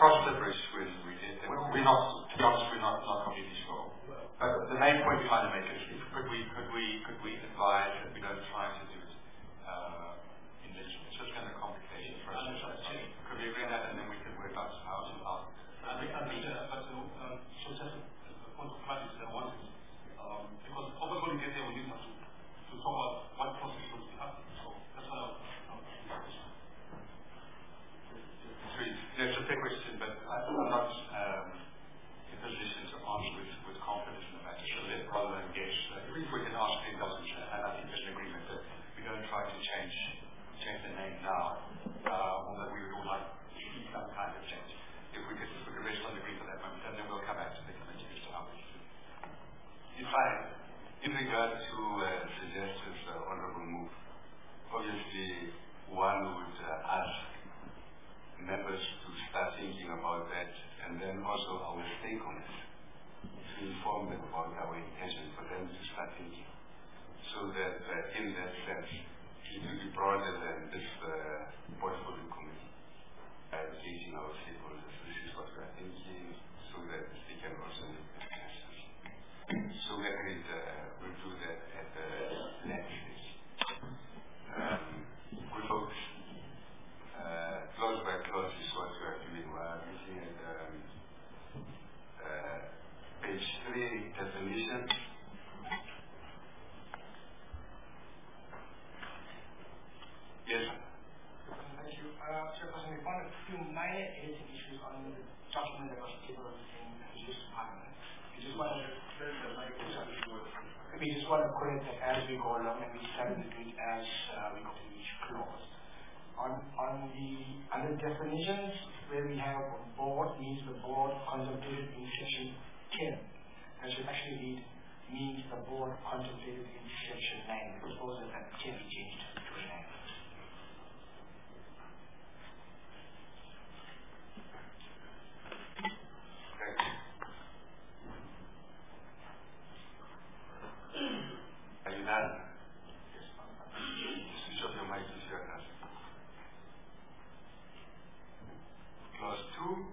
cross the bridge when we get there. We're not, to be honest, we're not completely sure. But the main point we're trying to make is, could we advise that we don't try to do it in this? It's just going to complicate it for us. Could we agree on that, and then we can work out how to I think so just a point of clarity that I wanted, because over when we get there, we need to talk about what process is going to be happening. So that's why it's a big question, but I'm not in position to answer with confidence in the matter. So rather than guess, if we can ask the indulgence, and I think there's an agreement that we don't try to change the name now, although we would all like to see some kind of change. If we could rest on the agree for that moment, and then we'll come back to the committee as to how we do. In regard to suggestions, Honourable Move, obviously one would ask members to start thinking about that, and then also our stakeholders to inform them about our intention for them to start thinking, so that in that sense it will be broader than this portfolio committee. Engaging our stakeholders, this is what we are thinking, so that they can also make discussions. So we agreed we'll do that at the next stage. Good folks. Clause by clause is what we are doing. We are looking at page 3, definitions. Yes. Thank you. Chairperson, we found a few minor editing issues on the document that was tabled in the Youth Parliament. We just want to correct that as we go along, and we decided to do it as we go to each clause. Under definitions, where we have board means the board contemplated in section 10. That should actually read means the board contemplated in section 9. We propose that 10 be changed to 9. Are you done? Yes. Switch off your mic if you are done. Clause 2.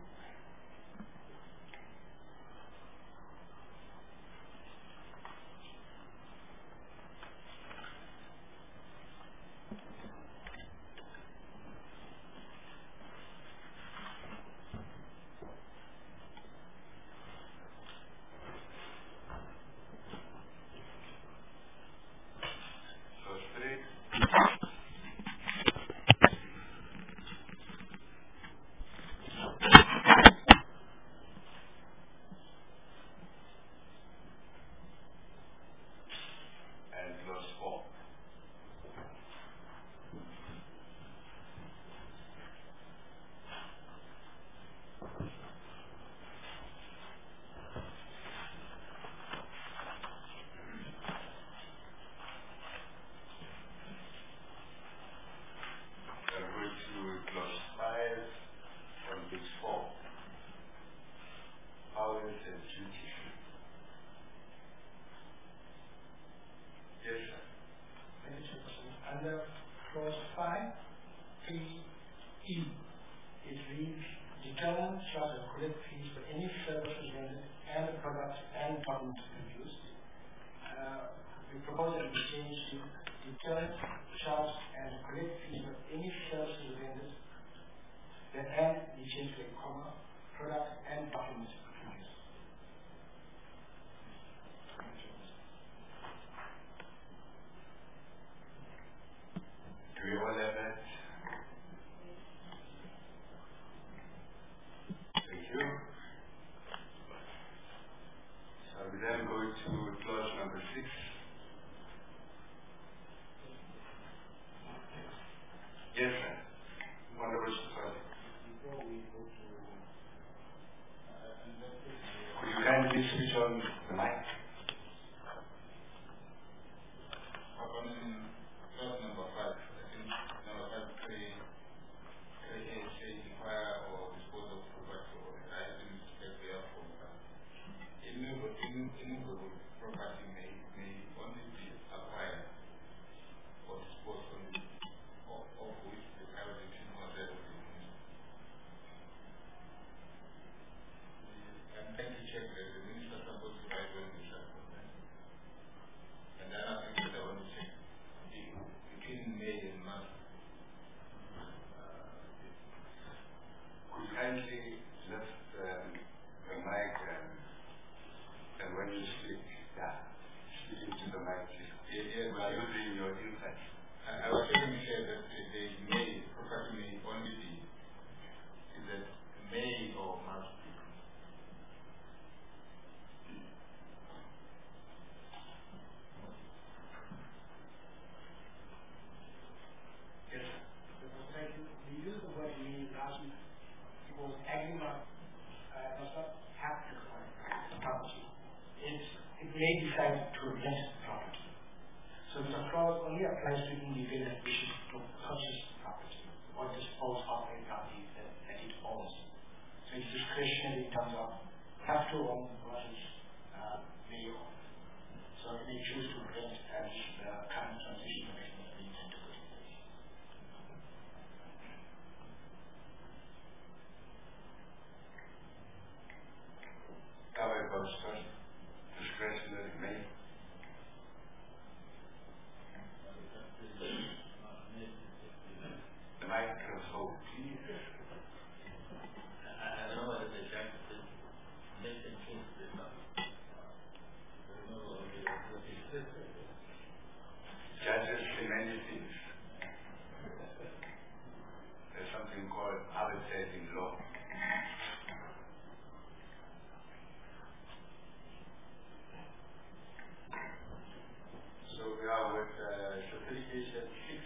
kindly lift the mic and when you speak, speak into the mic. We are using your insights. I was going to say that the may, Professor may only be, is that may or must be. Yes, sir. The use of the word may last week because agreement does not have to define property. It may decide to rent property. So the clause only applies to individuals that wishes to purchase property or dispose of a property that it owns. So it's discretionary in terms of have to own versus may own. So it may choose to rent as the current transition mechanism we intend to put in place. How about discretionary may? The microphone, please. I don't know whether the judge is making things this up. Judges say many things. There's something called arbitrating law. So we are with certification 6.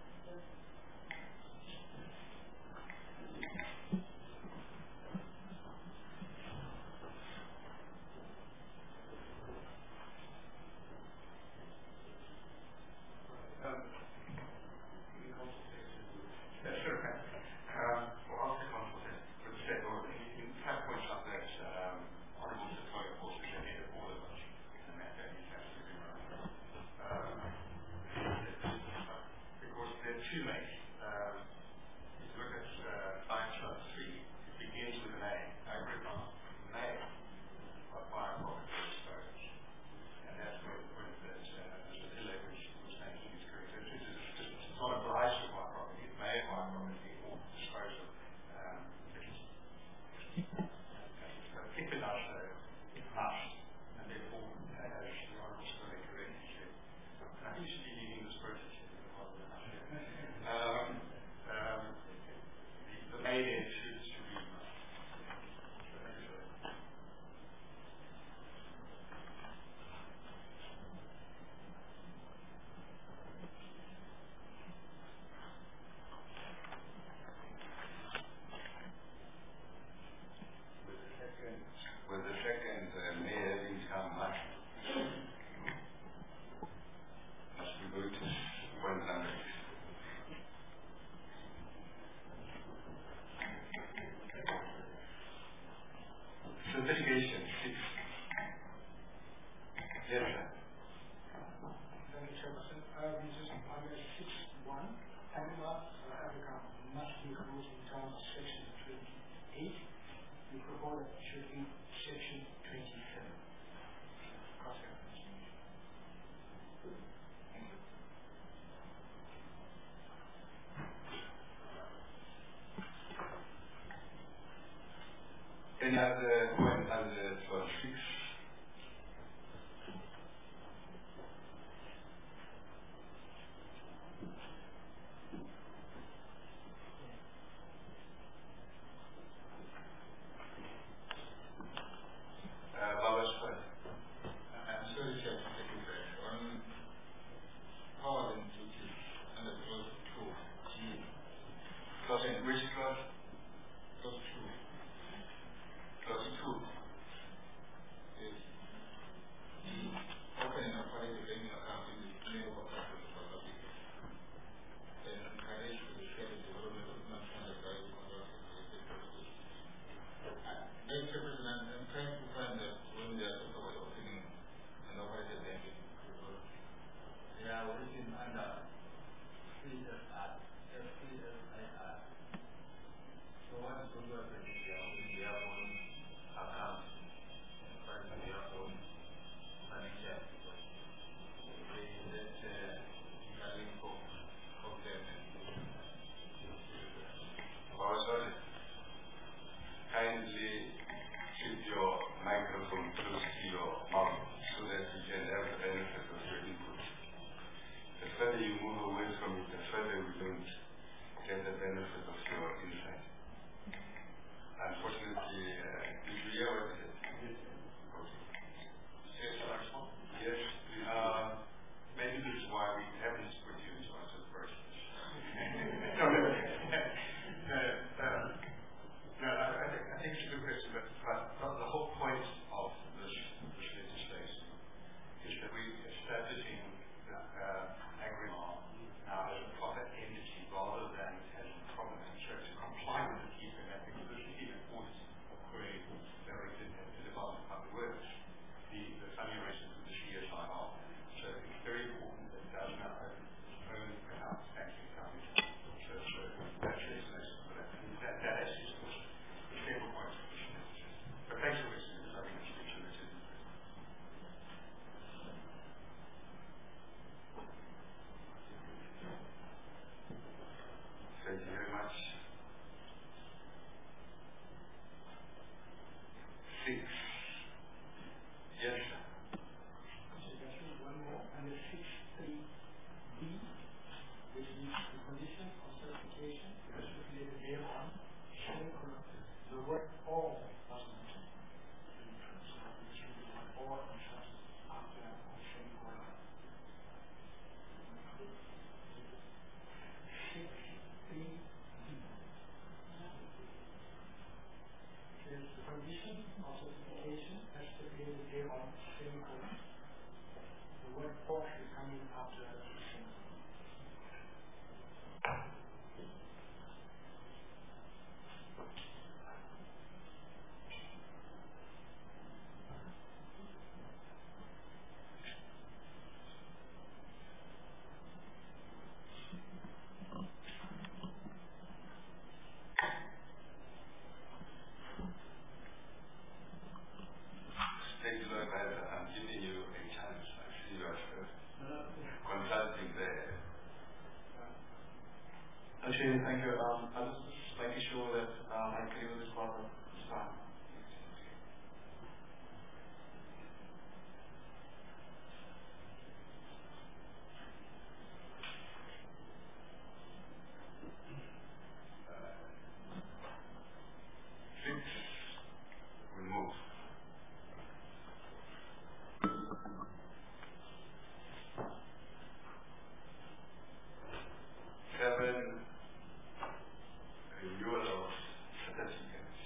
Certification 6. Yes, sir. Thank you, Chairperson. This is under 6.1. Africa must be included in terms of section 28. We propose that it should be section 27. Cross-reference. Thank you. Any other point under 12.6? I'm sorry, Chair, to take you back. On powers and duties under clause 2G. Which clause? Clause 2. Clause 2. further you move away from it, the further we don't get the benefit of your insight. Unfortunately, did you hear what I said? Yes. Okay. Yes, I respond? Yes, please. Maybe this is why we haven't put you into answer the questions. I think it's a good question, but the whole point of this legislation is that we're establishing Agrimark now as a proper entity rather than as a proper administrator to comply with the key thematic position in accordance with directed at the Department of Public Works, the funding arrangements with the CSIR. So it's very important that it does now own its own accounts, banking accounts. So that's the explanation for that. And that actually is the central point of this legislation. But thanks for listening. I think it's good to listen. Thank you very much. 6. Yes, sir. One more, under 6.3b, which is the condition of certification, as stipulated thereon, the word all wasn't mentioned. So it should be the word all instructions after a semicolon. 6.3b says the condition of certification, as stipulated thereon, semicolon. The word all is coming after a semicolon. State law advisor, I'm giving you a chance. I see you are consulting there. Actually, thank you. I was just making sure that I agree with this part of this time. We move. 7. Renewal of certificates.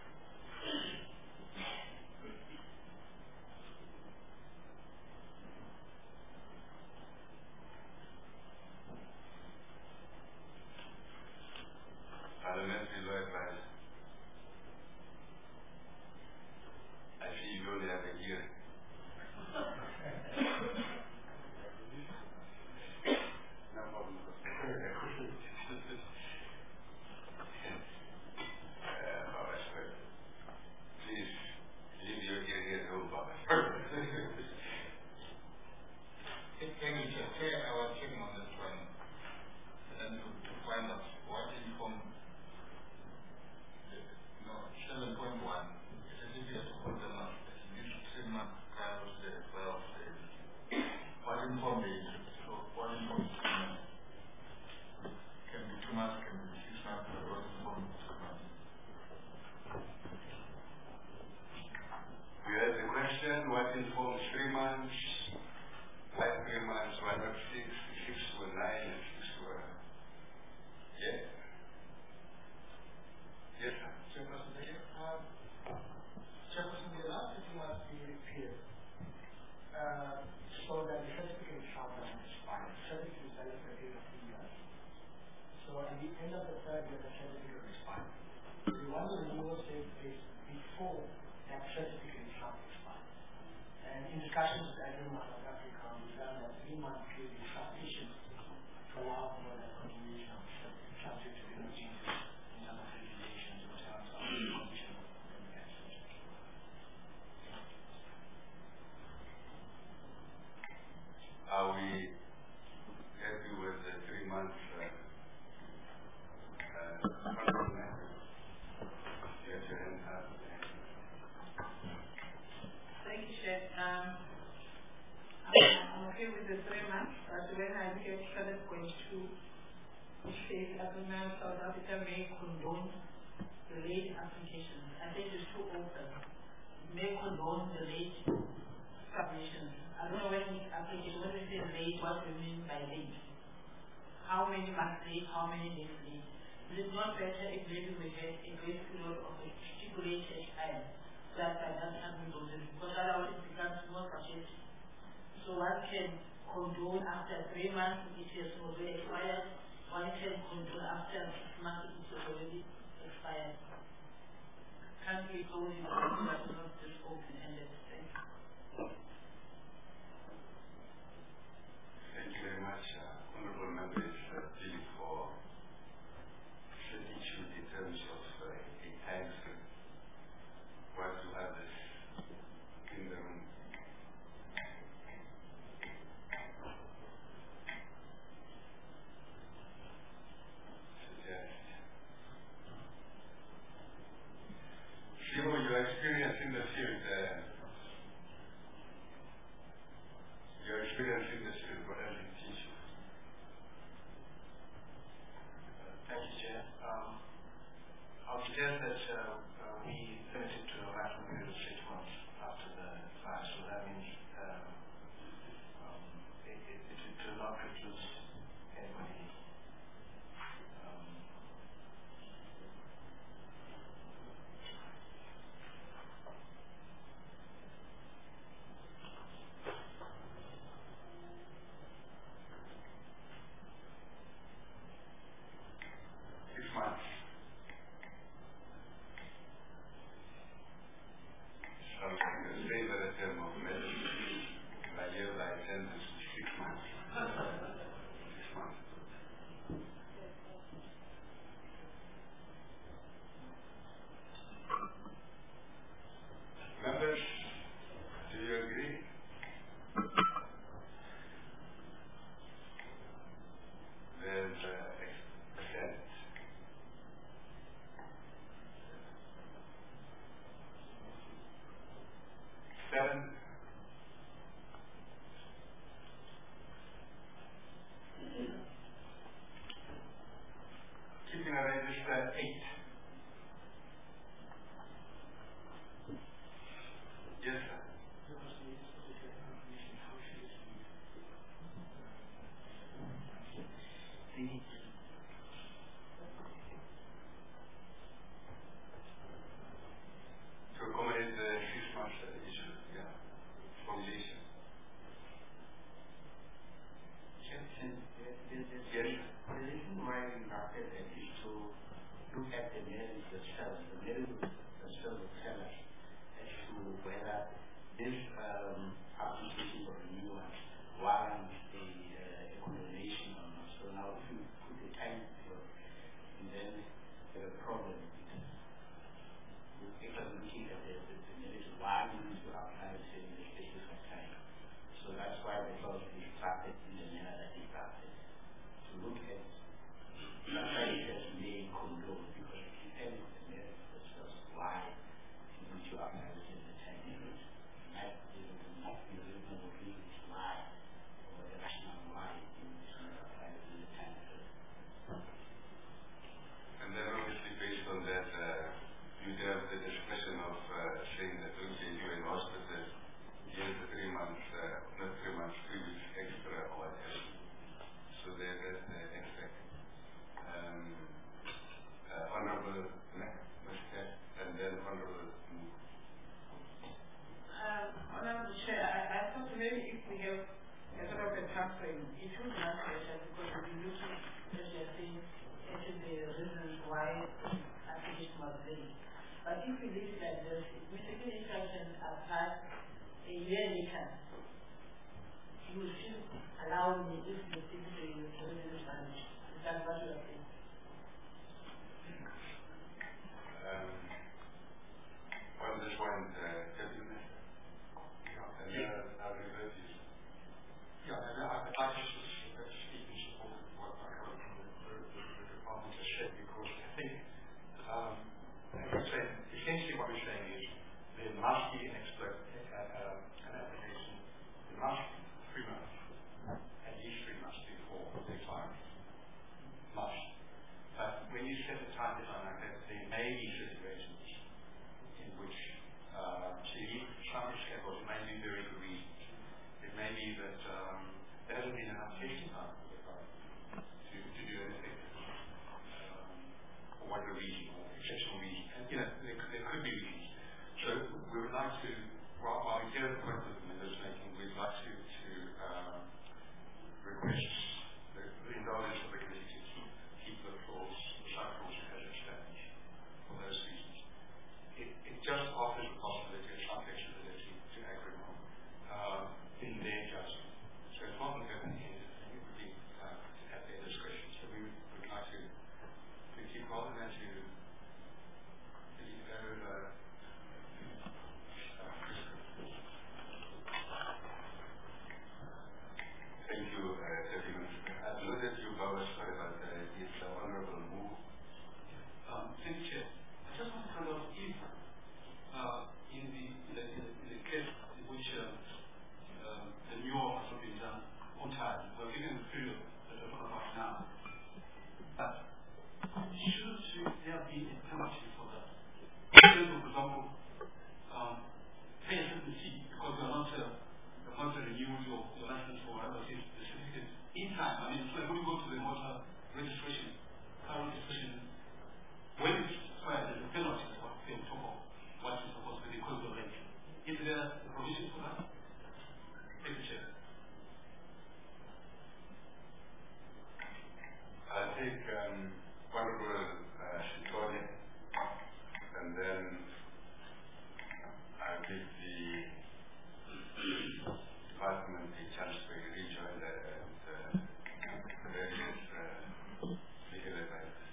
Parliamentary law advisor. I see you only have a year. No problem. Please leave your ear here at home, Baba. Thank you, Chair. Chair, I was checking on this one, and to find out what informed 7.1, it is easier to hold them up. This 3 months prior to the 12 days. What informed the so what informed 3 months? Can be 2 months, can be 6 months, or what informed 2 months? We had the question, what informs 3 months? Why 3 months? Why not 6? 6 were 9 and 6 were... Yeah? Yes, sir. Chairperson, Chairperson, the last thing must be repeated so that the certificate shall not expire. The certificate is valid for a period of 3 years. So at the end of the 3rd year, the certificate will expire. We want the renewal to take place before that certificate shall expire. And in discussions with Agrimark of Africa, we found that 3 months period is sufficient to allow for the continuation of the certificate subject to any changes in some of the regulations in terms of the condition of the certificate. Are we happy with the 3 months contract? Get your hands up. Thank you, Chef. which says Agreement South Africa may condone the late applications. I think it's too open. It may condone the late submissions. I don't know when it's application, when we say late, what do we mean by late? How many months late, how many days late? Is it not better if maybe we had a grace period of a stipulated time that by that time we do this? Because otherwise it becomes more subjective. So one can condone after 3 months if it has already expired. One can condone after 6 months if it has already expired. Can't we go in a way that is not just open-ended? Thank you. Thank you very much, honorable members, for certitude in terms of a time frame. What do others in the room suggest? Simo, your experience in the field, what does it teach you? Thank you, Chair. I'll suggest that we limit it to a maximum period of 6 months after the fire. So that means it does not preclude anybody. Members, do you agree? There's consent. Seven. Keeping a register 8. Yes, sir. To accommodate the 6 months issue, yeah, formulation. The reason why we drafted that is to look at the merits themselves. The merits themselves will tell us as to whether this application for renewal warrants a condemnation or not. So now if you put the time period and then there's a problem, it doesn't indicate that the merits why we need to apply the same in the space of time. So that's why the clause is drafted in the manner that it's drafted. To look at that's why it says may condone, because it depends on the merits themselves why you need to apply the same time limit. That is not the reasonable reasons why or the rationale why you need to apply the same time limit. And then obviously based on that, you have the discretion of saying that okay, you in hospital, here's the 3 months, not 3 months, 3 weeks extra or whatever. So that's the effect. Honorable Mr. and then Honorable Honorable Chair, I thought maybe if we have a sort of a time frame, it would be much better because we'll be looking, as you're saying, into the reasons why application was late. But if we leave it like this, Mr. Minister can apply a year later. You will still allow me if the secretary is already established. Is that what you are saying? on this one, Deputy Minister. And I'll revert you. Yeah, and I'd like to speak in support of what my colleague from the department has said, because I think, as I said, essentially what we're saying is there must be an application. There must be 3 months, at least 3 months before the time. Must. there a provision for that? Thank you, Chair. I think Honorable Sitole, and then I'll give the department a chance to rejoin the various legal advisors.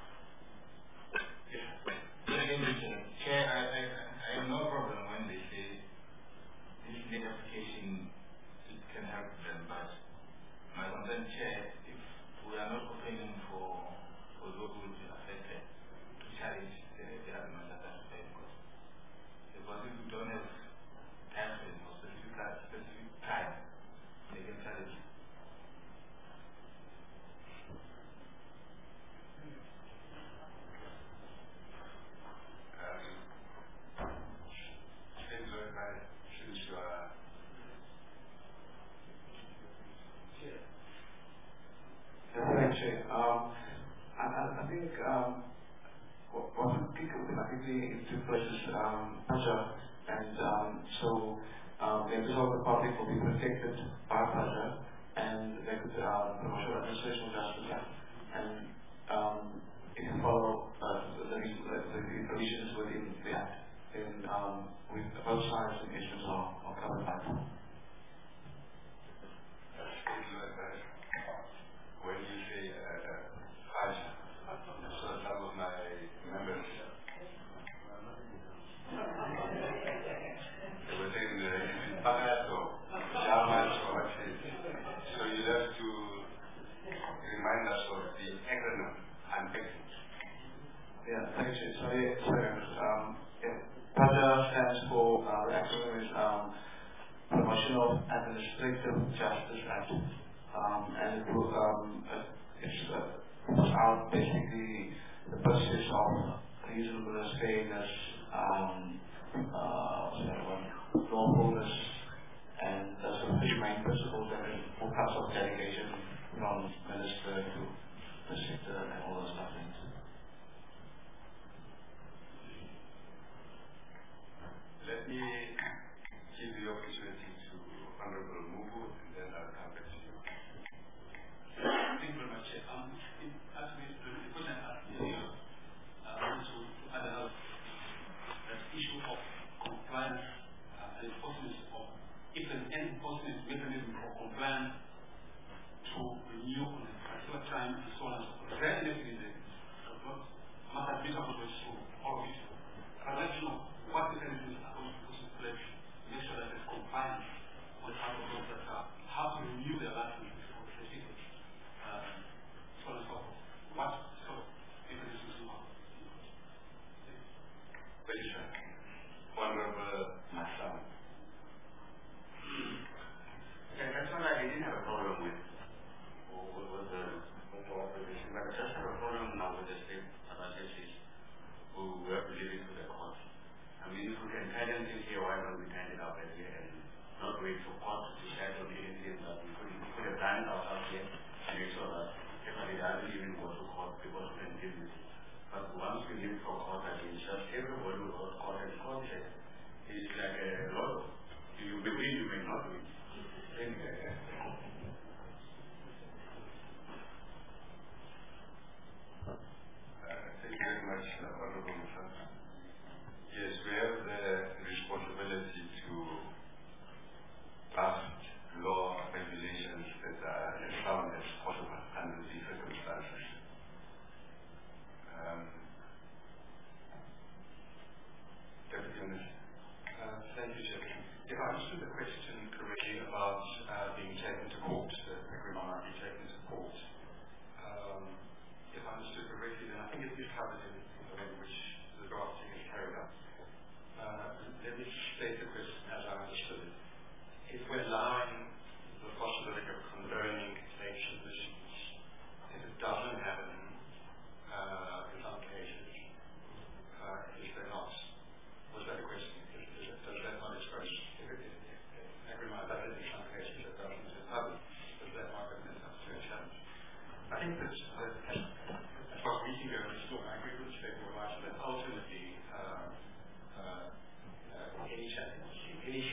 Chair, I have no problem when they say this late application it can help them, but my concern, Chair, if we are not opening for those who will be affected to challenge the argument that are made, because if we don't have time frame or specific time, they can challenge it. Since you are I think what would pick up in two places, Paja, and so members of the public will be protected by Paja, and they could promotion administrative justice, and if you follow the provisions within the Act, then with both sides and issues are covered by that. When you say Paja, so some of my members they were saying it's Paja or Jamas or what it is. So you have to remind us of the acronym and techniques. Yeah, thanks. Paja stands for the acronym is Promotion of Administrative Justice Act. And it will, it's out basically the process of reasonableness, fairness, lawfulness, and those are the main principles that all kinds of delegation from minister to the sector and all those stuff. Let me give the opportunity to Honorable Mubu, and then I'll come back to you. Thank you very much, Chair. Actually, the question I asked is here. I want to add another that issue of compliance and enforcement of, if there's any enforcement mechanism for compliance to renew on a particular time and so on and so forth. There is anything in there. Must have been able to all of it. I'd like to know what mechanisms are going to put in place to make sure that there's compliance with how to renew their license for the people. So on and so forth. What sort of mechanisms do you want? Please, Honorable Masam. Yeah, that's what I didn't have a problem with the opposition, but I just have a problem now with the state agencies who have to leave it to the court. I mean, if we can tie them in here, why don't we tie it up here and not wait for court to decide on anything that we could have done it ourselves here and make sure that everybody doesn't even go to court because we can deal with it. But once we leave for court, I mean, just everybody will go to court and court check. It's like a lot. You may win, you may not win. Thank you very much, Honorable Masam. Yes, we have the responsibility to draft law regulations that are as sound as possible under the circumstances. Deputy Minister. Thank you, Chair. If I understood the question correctly about being taken to court, the agreement might be taken to court. If I understood correctly, then I think it is covered in the way in which the drafting is carried out. Let me state the question as I understood it. If we're allowing the possibility of condoning late submissions, if it doesn't happen in some cases, is there not? Was that a question? Does that not express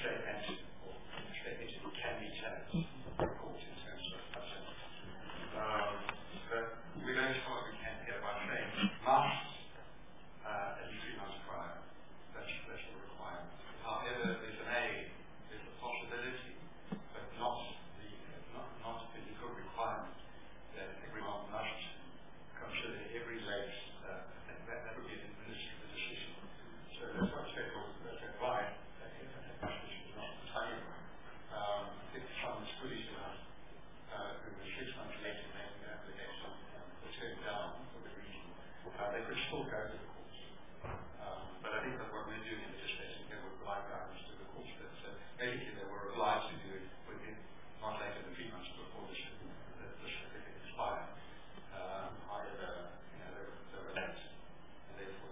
state entity or state entity can be challenged by the court in terms of consent. But we're going to do what we can here by saying must at least 3 months prior. That's the requirement. However, there's a possibility, but not the legal requirement that everyone must consider every late. That would be an administrative decision. So that's why I said, that's why this is not the time. I think someone's foolish enough who was 6 months late in making the application or turned down for the reason. They could still go to the courts. But I think that what we're doing in legislation here will provide guidance to the courts that basically they were obliged to do it within not later than 3 months before the certificate expired. However, they were late, and therefore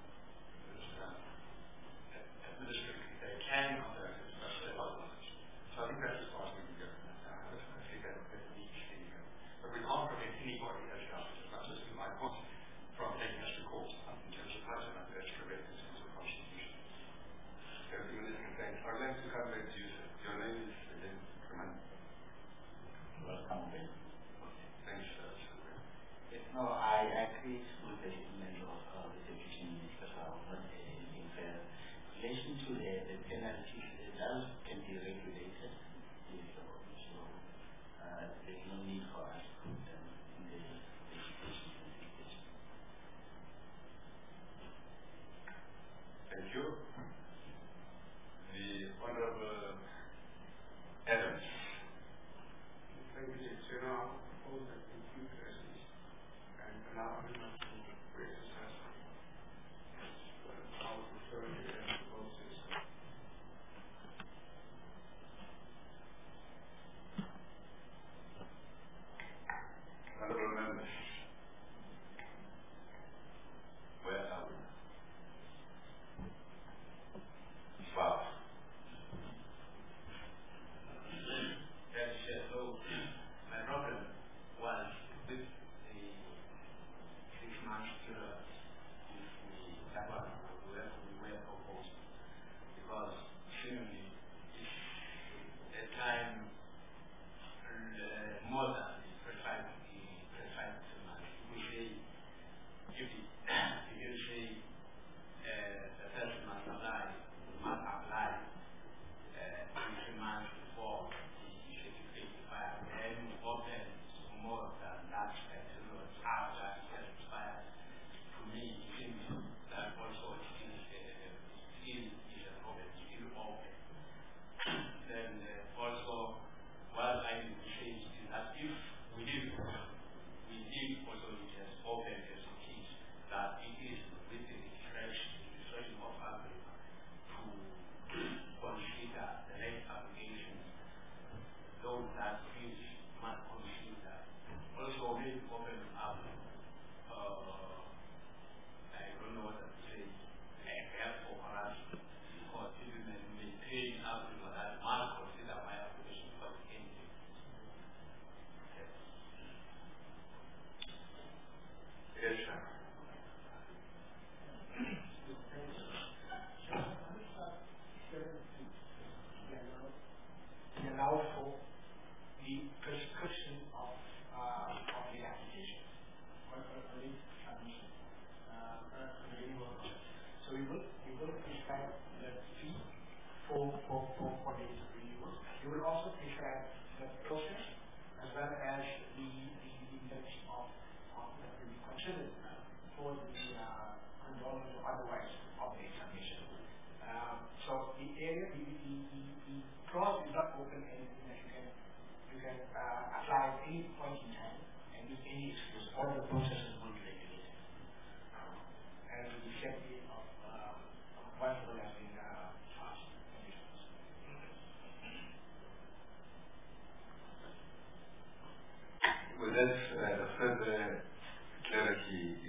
administratively they can contact it, but they're not obliged. So I think that's as far as we can go. Hopefully that needs to go. But we can't prevent anybody, as much as to my point, from taking us to court in terms of pricing. I think that's correct in terms of constitution. Thank you, Minister. Thanks. I'd like to come back to you, sir. Your name is again, Kaman. Welcome back. Thanks, sir. No, I agree with the statement of the Deputy Minister in relation to the penalties. Those can be regulated. So there's no need for us to put them in the legislation. Thank you. The Honorable Adams. Thank you, Chair. I propose that we keep questions and allow everyone to exercise our authority and proposes. Honorable members. Where are we? Wow. So my problem was with the 6 months period, that was we were proposed, because seemingly it's a time more than the precise 2 months. We say, if you say the first month apply, must apply 3 months before the certificate expires, then open more than that period after it has expired. To me, it seems that also still is a problem, still open. Then also, what I would say is that if we leave also it has open as it is, that it is with the discretion of Africa to consider the next application, those that is must consider. Also, we open up, I don't know what to say, a gap for us, because if we maintain Africa that must consider my application for the entity. Yes, sir. We allow for the prescription of the application or the submission. So we will prescribe the fee for the renewal. We will also prescribe the process as well as the index of that will be considered for the condolence or otherwise of the examination. So the area, the clause is not open anything that you can apply at any point in time and with any excuse. All the processes will be regulated. And with the safety of whatever has been passed. With that further clarity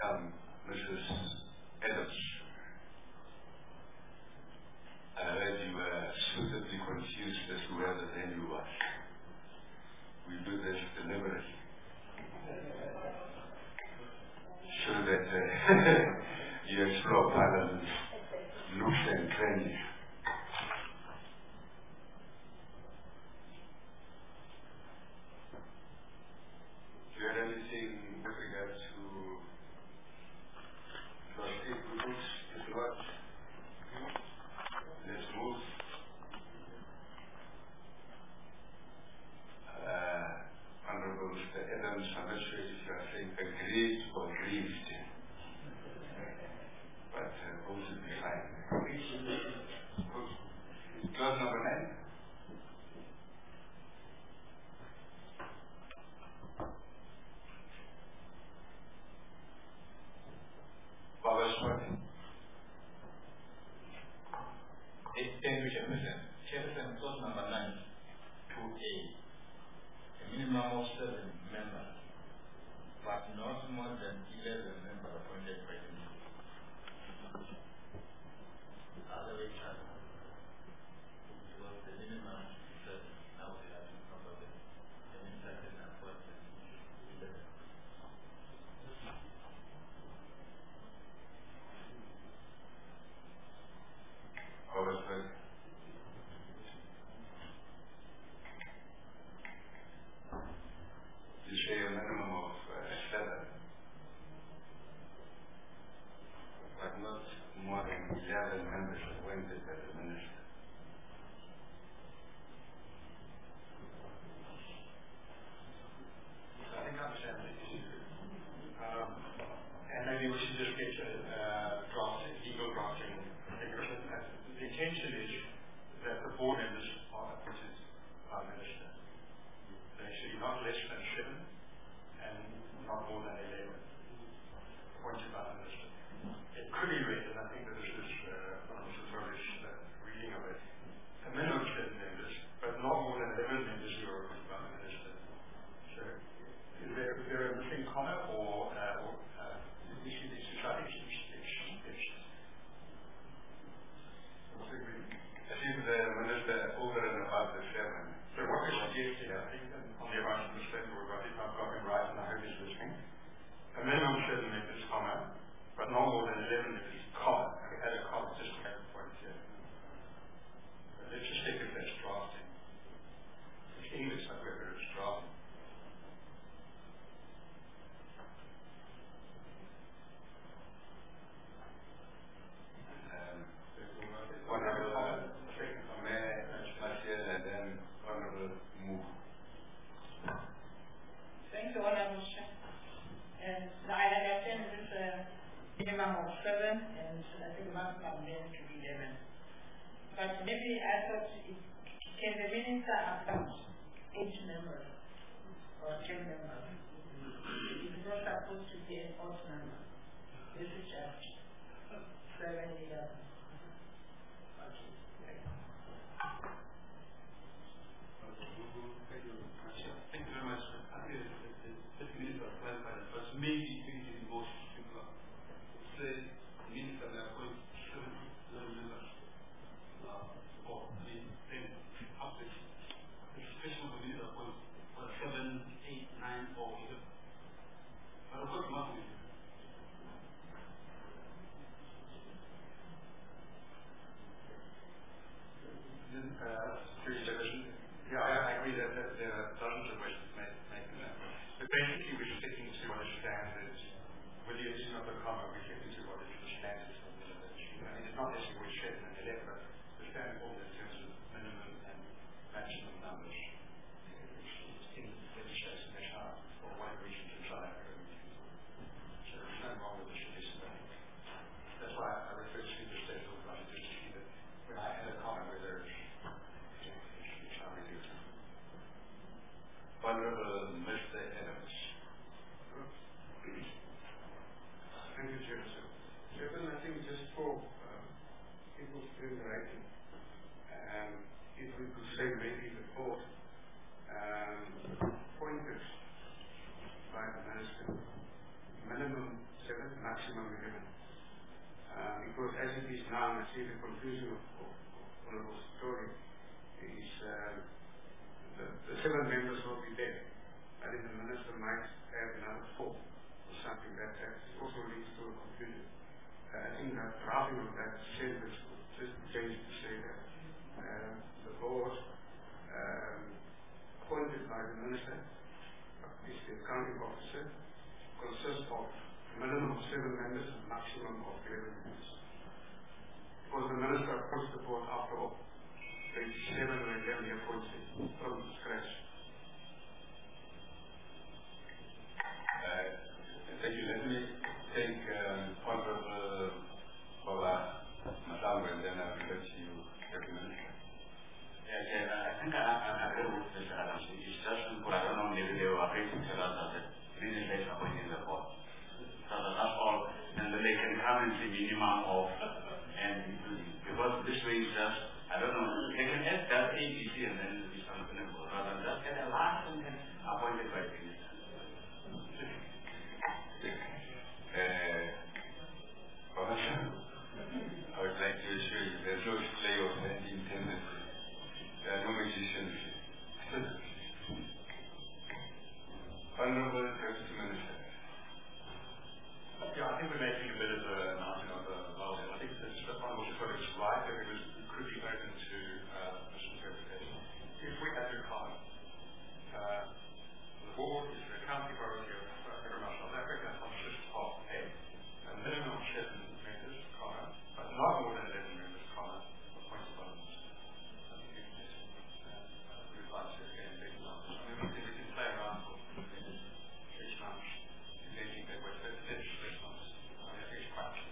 welcome Mrs. Adams. I heard you were suitably confused as to where the venue was. We do this deliberately so that you explore Parliament's nooks and crannies. Do you have anything with regard to trustee groups? If not, let's move. Honorable Mr. Adams, I'm not sure if you are saying agreed or grieved, but both should be fine. Clause number 9. Baba Swati. Thank you, Chairperson. Chairperson, clause number 9, 2A. A minimum of 7 members, but not more than 11 members appointed by the meeting. Other way around. It was the minimum 7. Now we have to come up with the minimum appointed 11. Baba Swati. You say a minimum of 7, but not more than 11 members appointed by the minister. I think I understand the issue. And maybe we should just get a legal drafting. The intention is that the board members are appointed by the minister. They should be not less than 7 and not more than 11 appointed by the minister. It could be read, and I think that this is Mr. Torres' reading of it, a minimum of 7 members, but not more than 11 members who are appointed by the minister. So, is there a missing comma or the issue is to try to I think the minister over and above the 7. So what we're suggesting, I think, on the advice of the State Board, I think I've got it right and I hope he's listening. A minimum of 7 members, comma, but not more than 11 members, comma. We add a comma just to make the point here. But let's just take it as drafting. It's English, however, it's drafting. Thank you, Honorable Chair. And I understand this minimum of 7 and I think maximum then to 11. But maybe I thought, can the minister appoint 8 members or 10 members? It's not supposed to be an odd number. This is just 7, 11. Thank you very much. I think the minister clarified it, but maybe things in both particular. Say the minister may appoint 7 members, or 10 up to the special the minister appoint 7, 8, 9, or 11. But of course, not with maximum 11. Because as it is now, I see the conclusion of Honorable story is the 7 members will be there. I think the minister might have another 4 or something that also leads to a conclusion. I think that drafting of that sentence just changed to say that the board appointed by the minister is the accounting officer consists of a minimum of 7 members and maximum of 11 members. Because the minister appoints the board after all. 27 or 11 he appoints it from scratch. Thank you. Let me take Honorable Bola Masango and then I will let you take the minister. Yes, I think I agree with Mr. Adams. It's just simple. I don't know, maybe they were afraid to tell us that the minister is appointing the board. So that's all. And then they can come and see minimum of, and because this way is just, I don't know, they can add that ABC and then it will be something else. Rather than just get a last and then appointed by the minister. I would like to assure you there's no display of hand intended. There are no magicians here. Honorable Deputy Minister. Yeah, I think we're making a bit of a mountain of a molehill. I think the Honorable Secretary is right that we could be open to misinterpretation. If we had to comment, the board is the county authority of South Africa consists of a minimum of 7 members, but not more than 11 members, appointed by the minister. I think we'd like to get in big numbers. I mean, we can play around for 6 months, thinking that we're 6 months. I mean, I think it's quite true.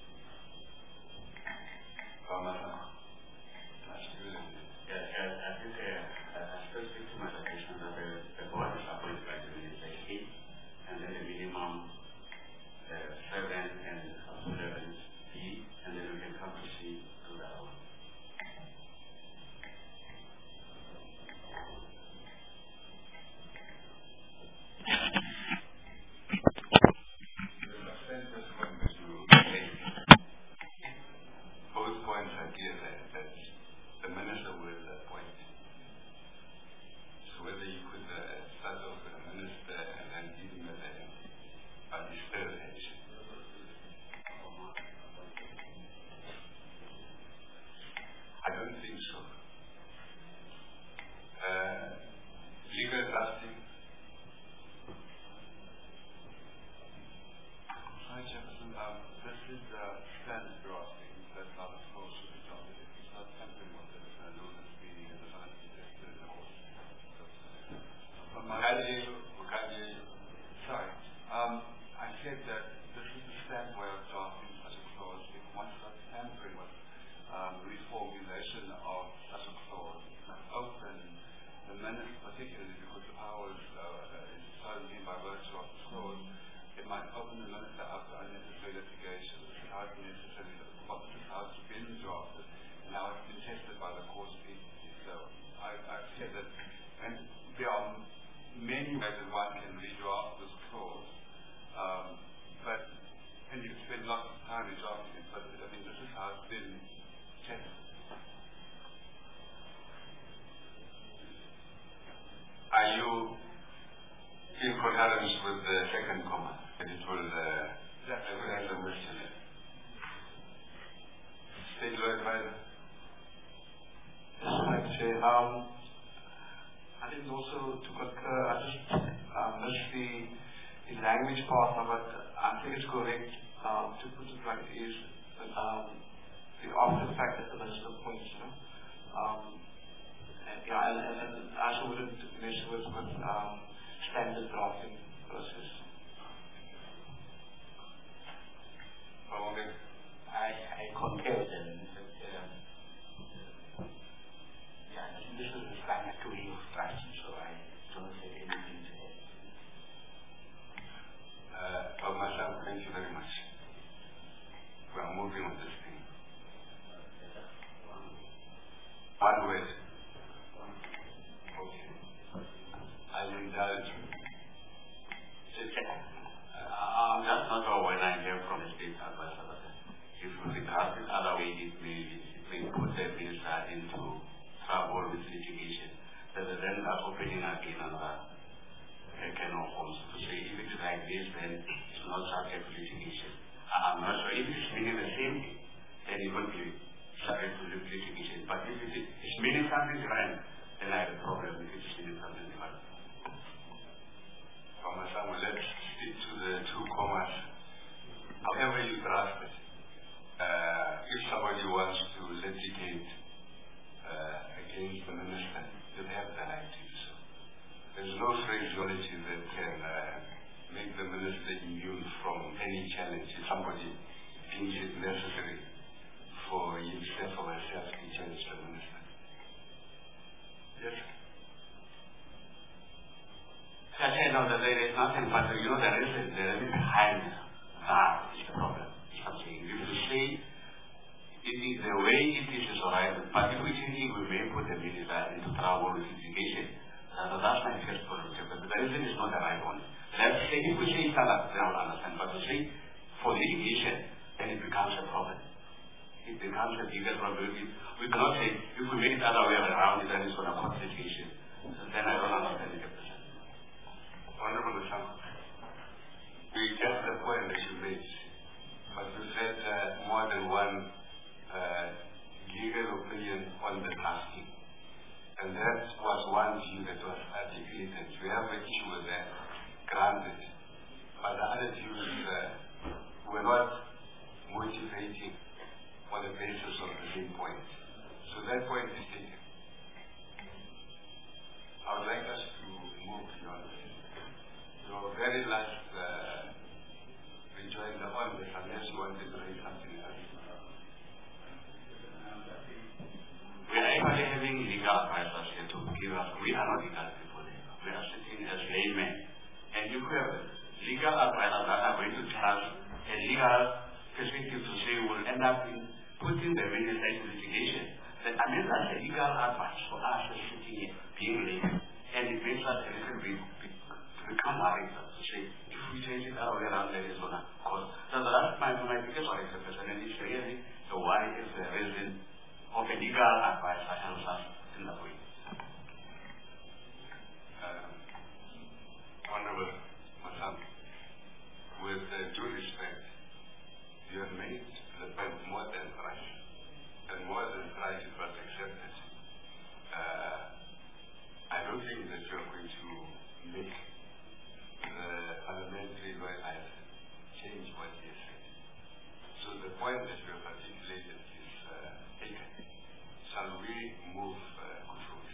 Yes, I think I still stick to my location that the board is appointed by the minister, and then the minimum 7 and up to 11 B, and then we can come to see to that one. Both points are clear that the minister will appoint. So whether you could start off with the minister and then give him at his third age. I don't think so. Legal drafting. Hi, Jefferson. This is standard drafting. That's how the floor should be done. It's not something what the notice meeting and the finance tested in the course. Sorry. I said that this is the standard way of drafting such a clause. If one starts tampering with reformulation of such a clause, it might open the minutes, particularly because the power is decided in by virtue of the clause, it might open the minister up to unnecessary litigation. This is how it's necessarily, this is how it's been drafted, and now it's been tested by the courts agency. So I've said that, and there are many ways that one can redraft this clause, and you can spend lots of time in drafting it, but I mean, this is how it's been tested. Are you in concurrence with the second comment? And it will as a question. State law advisor. Yes, I'd say, I think also to concur, I just missed the language part of it. I think it's correct to put it like it is, the after the fact that the minister points, and I also wouldn't mess with standard drafting process. I concur with them. This is the standard way of drafting, so I don't have anything to add. Thank you very much. We are moving on this thing. One word. Okay. I will indulge you. lead advisor. If we draft it other way, it may put the minister into trouble with litigation. Then that's opening again another can of worms to say if it's like this, then it's not subject to litigation. I'm not sure if it's meaning the same thing, then it won't be subject to litigation. But if it's meaning something different, then I have a problem if it's meaning something different. From Asama, let's stick to the two commas. However you draft it, if somebody wants to litigate against the minister, they have the right to do so. There's no phraseology that can make the minister immune from any challenge if somebody thinks it necessary for himself or herself to challenge the minister. Yes? I say now that there is nothing, but the reason behind that is the problem. Something. If you say it is the way it is alright, but if we think we may put the minister into trouble with litigation, that's my first problem. But the reason is not the right one. Let's say if we say it's not, then I'll understand. But to say for litigation, then it becomes a problem. It becomes a bigger problem. We cannot say if we make it other way around, then it's going to cause litigation. Then I don't understand it. Honorable Sam, we get the point that you made, but you said more than one legal opinion on the casting. And that was one view that was articulated. We have an issue with that, granted. But the other views were not motivating on the basis of the same point. So that point is taken. I would like us to move beyond this. Your very last rejoinder on this, unless you wanted to raise something else. We are actually having legal advisors here to give us. We are not legal people here. We are sitting as laymen. And if we have legal advisors that are going to tell a legal perspective to say we will end up in putting the minister into litigation, then I mean that's a legal advice for us as sitting here, being laymen. And it makes us a little bit become worried to say, if we change it our way around, there is going to cause. So that's my biggest worry, and it's really the worry is the reason of a legal advice that helps us in that way. Honorable Masam, with due respect, you have made the point more than right, and more than right it was accepted. I don't think that you are going to make the parliamentary lawyer change what he has said. So the point that you have articulated is taken. Shall we move Kufu's?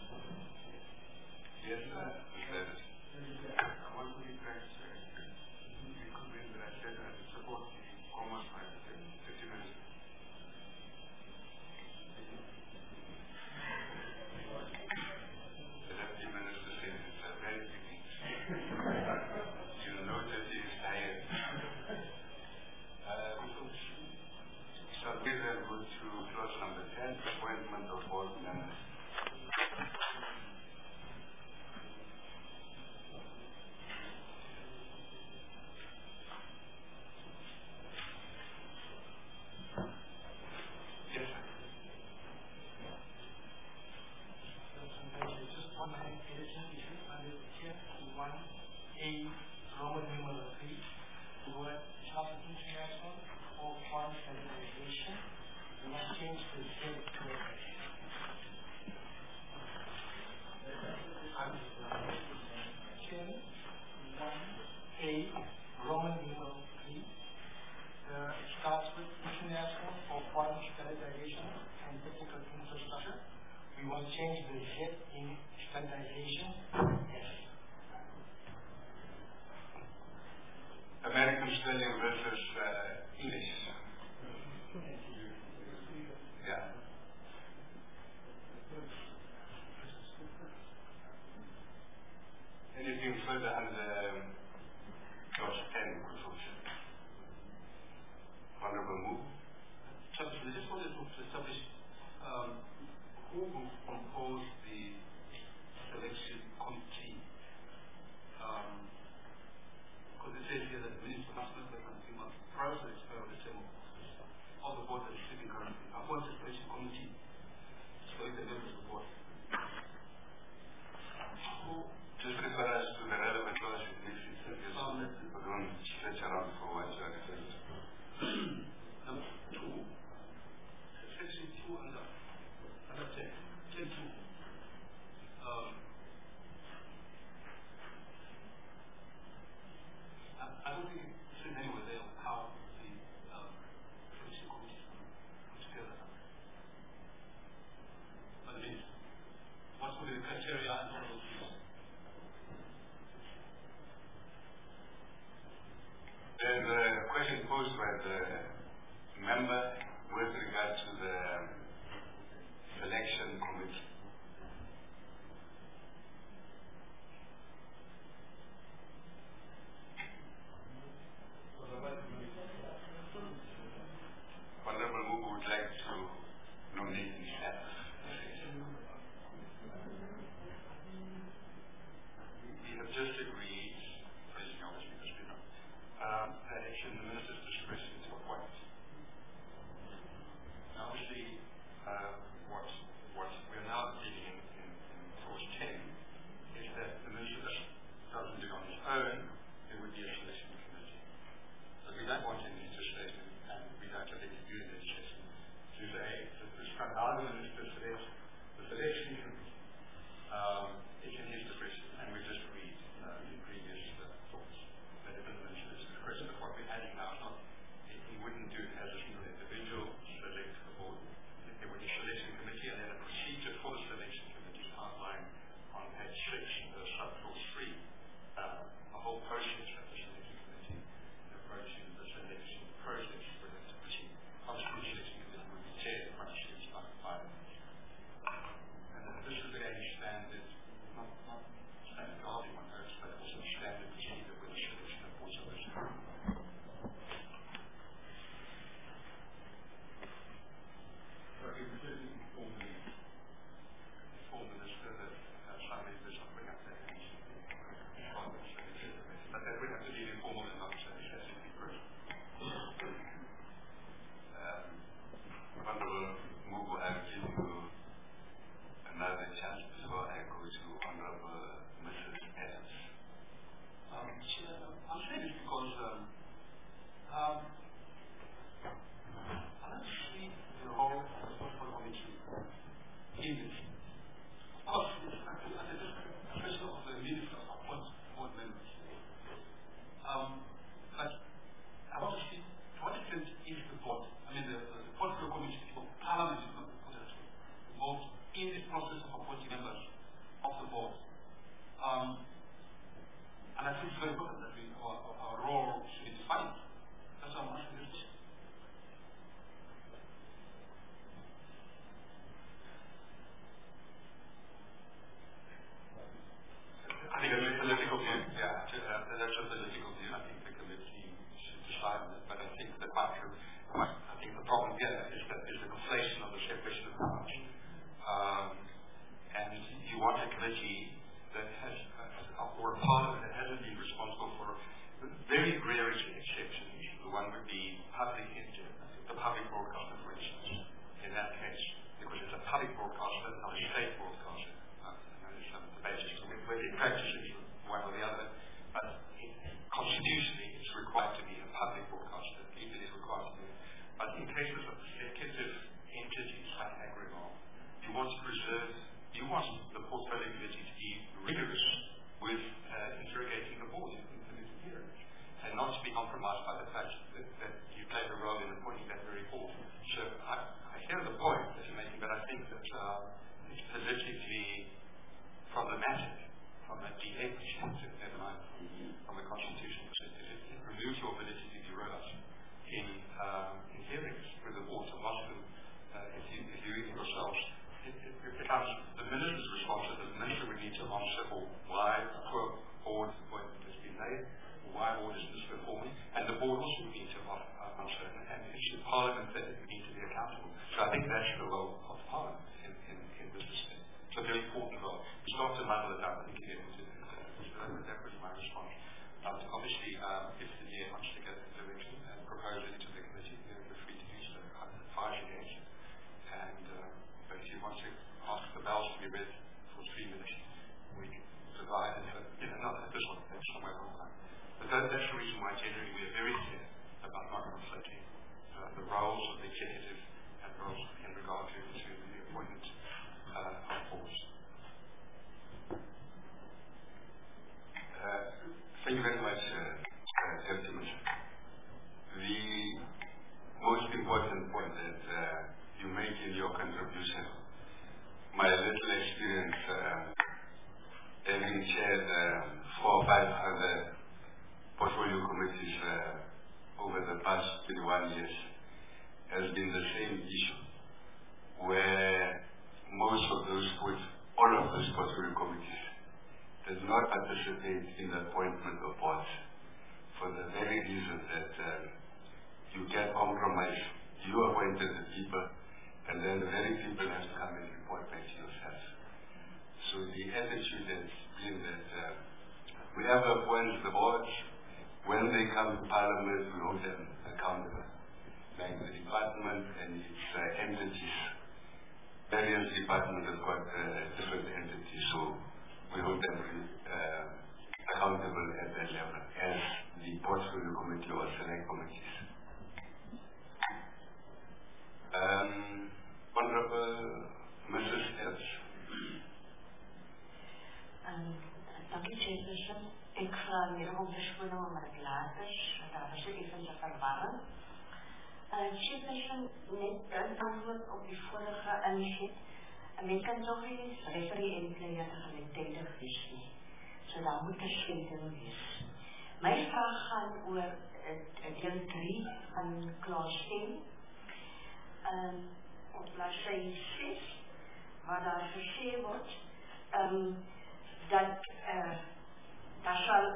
Yes, Mr. I want to request the comment that I said I support the Commerce Bank, the Minister. The Deputy Minister says it's a very big thing. You know that he is tired. Shall we then go to clause number 10, appointment of board members? Yes, sir. Just one addition issue under Tier 1A, Roman numeral 3, the word Chartered International or Foreign Standardization. We must change the Z to a S. Tier 1A, Roman numeral 3. It starts with international or foreign standardization and technical infrastructure. We want to change the Z in standardization to S. American Sterling versus English. Yeah. Anything further under clause 10, Kufu's? Honorable move. Chairman, I just wanted to establish who will compose the selection committee. Because it says here that the minister must not recommend question posed by the member with regard to the selection committee. Honorable Mugu would like to nominate himself. We have just agreed, praising obviously because we know, that it's in the minister's discretion to appoint. Now, obviously, what we're now dealing in clause 10 is that the minister doesn't do it on his own. There would be a selection committee. So we don't want him to state, and we don't have any view in this session, to say that this how the minister selects the selection committee. It's in his discretion, and we just agreed in previous thoughts that it is the minister's discretion. But what we're adding now is not, he wouldn't do it as a single individual, select the board. There would be a selection committee, and then a procedure for the selection committee is outlined on page 6, sub-clause 3. A whole process of the selection committee and approaching the selection process for it to proceed. Obviously, the selection committee would be chaired by the students by 5 minutes. And this is again standard, not standard guarding one notes, but also standard procedure with the selection of boards of this group. So it would just inform the minister that somebody does not bring up their hands. But that would have to be informal and not excessively personal. Honorable Mugu, I'll give you another chance before I go to Honorable Mrs. Adams. I'm saying this because I don't see the role of the Social Committee in this. Of course, it's a question of the minister of board members. But I want to see to what extent is the board, the Political Committee of Parliament is not involved in this process of appointing members of the board. And I think it's very important that our role should be defined. That's why I'm asking this question. I think it's a political view. Yeah, that's a political view. I think the committee should decide on it. But I think the problem here is the conflation of the separation of powers. And you want a committee that has, or a parliament that hasn't been responsible for very rare exceptions. The one would be the public broadcaster, for instance. In that case, because it's a public broadcaster, not a state broadcaster. There's some debate as to whether in practice it's one or the other. But constitutionally, it's required to be a public broadcaster. It is required to be. But in cases of executive entities like Agrimal, you want the portfolio committee to be rigorous with interrogating the board in committee hearings, and not to be compromised by the fact that you played a role in appointing that very board. So I hear the point that you're making, but I think that it's politically problematic from a DA perspective, never mind from a constitutional perspective. It removes your ability to be robust in hearings with the board. So ask them, if you yourselves, it becomes the minister's responsibility. The minister would need to answer for why a poor board appointment has been made, why board is misperforming, and the board also would need to answer, and it's the parliament that need to be accountable. So I think that's the role of parliament in this respect. It's a very important role. It's not to muddle it up and get into it. That was my response. Obviously, if the DA wants to get the direction and propose it to the committee, they're free to do so. I advise against it. But if you want to ask the bells to be read for 3 minutes, we can provide it. Not at this one, that's somewhere along the line. But that's the reason why generally we are very clear about not conflicting the roles of the executive and roles in regard to the appointment of boards. Thank you very much, gentlemen. The most important point that you make in your contribution, my little experience having chaired 4 or 5 other portfolio committees over the 21 years has been the same issue, where most of those all of those portfolio committees does not participate in the appointment of boards for the very reason that you get compromised. You appointed the people, and then the very people have to come and report back to yourself. So the attitude has been that whoever appoints the boards, when they come to Parliament, we hold them accountable. Like the department and its entities. Various departments have got different entities, so we hold them accountable at that level as the portfolio committee or select committees. Honorable Mrs. Epps. Dank u, Chairperson. Ik ga hierom verschonen omdat het laat is. Daar was even te verwarren. Chairperson, net een antwoord op die vorige inzet. Men kan toch eens referee en player gelijktijdig wees nie. So daar moet een scheiding wees. My vraag gaan oor deel 3 van klas 10. Op bladsy 6, waar daar gesê word dat daar sal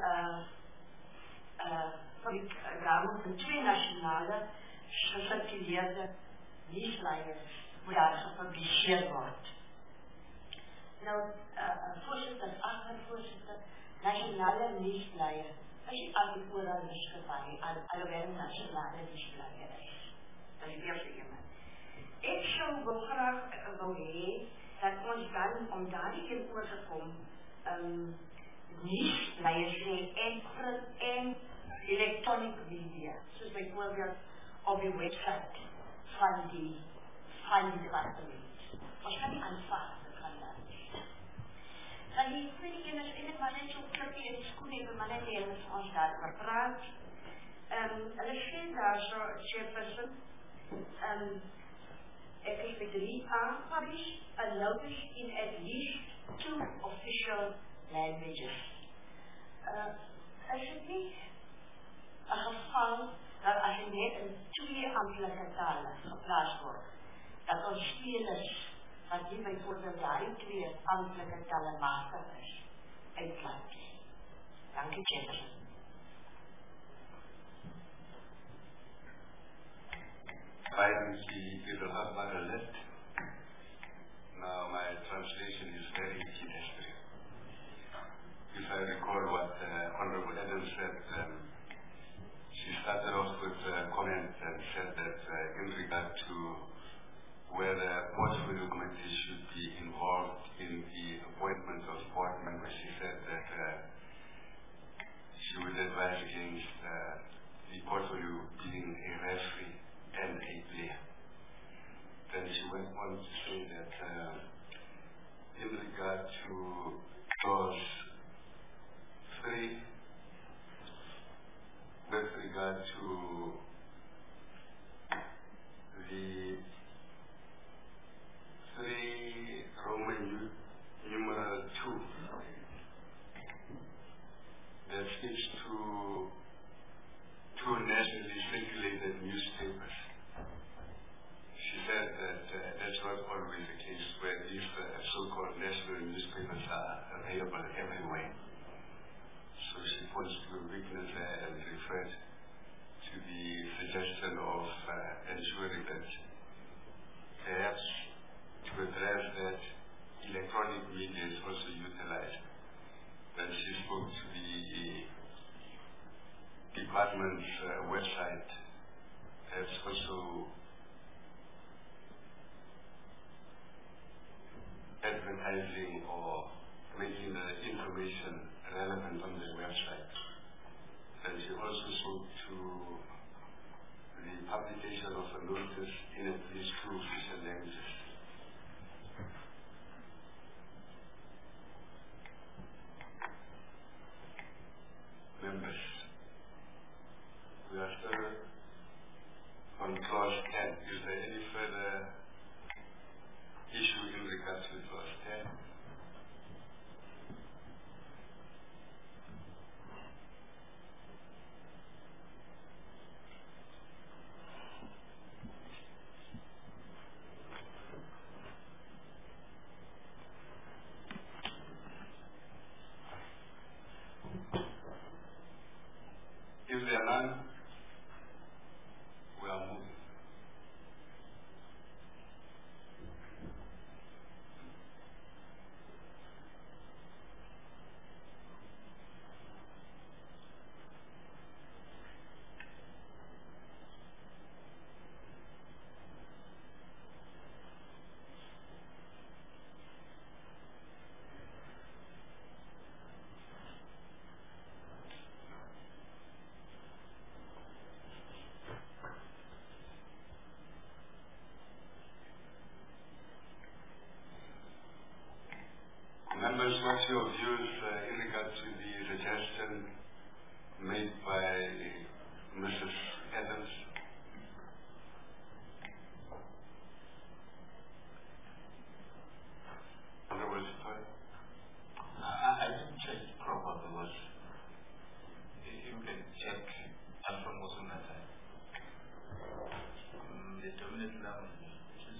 daar moet 2 nasionale gesirkuleerde nuusleiers moet daar gepubliseer word. Nou, voorzitter, achtervoorzitter, nasionale nuusleier is nie altyd oral beskikbaar nie, alhoewel nasionale nuusleier is. Dat is die eerste ene. Ek sou wel graag wou hê dat ons dan, om daar nie in oor te kom, nuusleiers sê en print en electronic media, soos byvoorbeeld op die website van die departement. Ons kan nie aanvaard, dat kan daar nie. Dan die tweede kennis, en ek maar net so klippie in die skoen hebben, maar net heel met ons daarover praat. Hulle sê daar so, Chairperson, FSB 3A published a notice in at least 2 official languages. Is het nie een geval dat as jy net in 2 amptelike tale geplaas word, dat ons spelers, wat nie byvoorbeeld die 2 amptelike tale machtig is, uitlaat. Dankie, Chairperson. People have got a list. Now my translation is very pedestrian. If I recall what Honorable Adams said, she started off with a comment and said that in regard to whether portfolio committees should be involved in the appointment of board members, she said that she would advise against the portfolio being a referee and a player. Then she went on to say that in regard to clause 3, with regard to the 3 Roman numeral 2 that speaks to 2 nationally circulated newspapers. She said that that's not always the case where these so-called national newspapers are available everywhere. So she points to a weakness there and referred to the suggestion of ensuring that perhaps to address that electronic media is also utilized. Then she spoke to the department's website that's also advertising or making the information relevant on their website. And she also spoke to the publication of a notice in at least 2 official languages. Members, we are still on clause 10. Is there any further issue in regards to clause 10? what's your views in regard to the suggestion made by Mrs. Adams? Honorable Secretary? I didn't check properly because you can check Alpha Mosunata. The dominant language is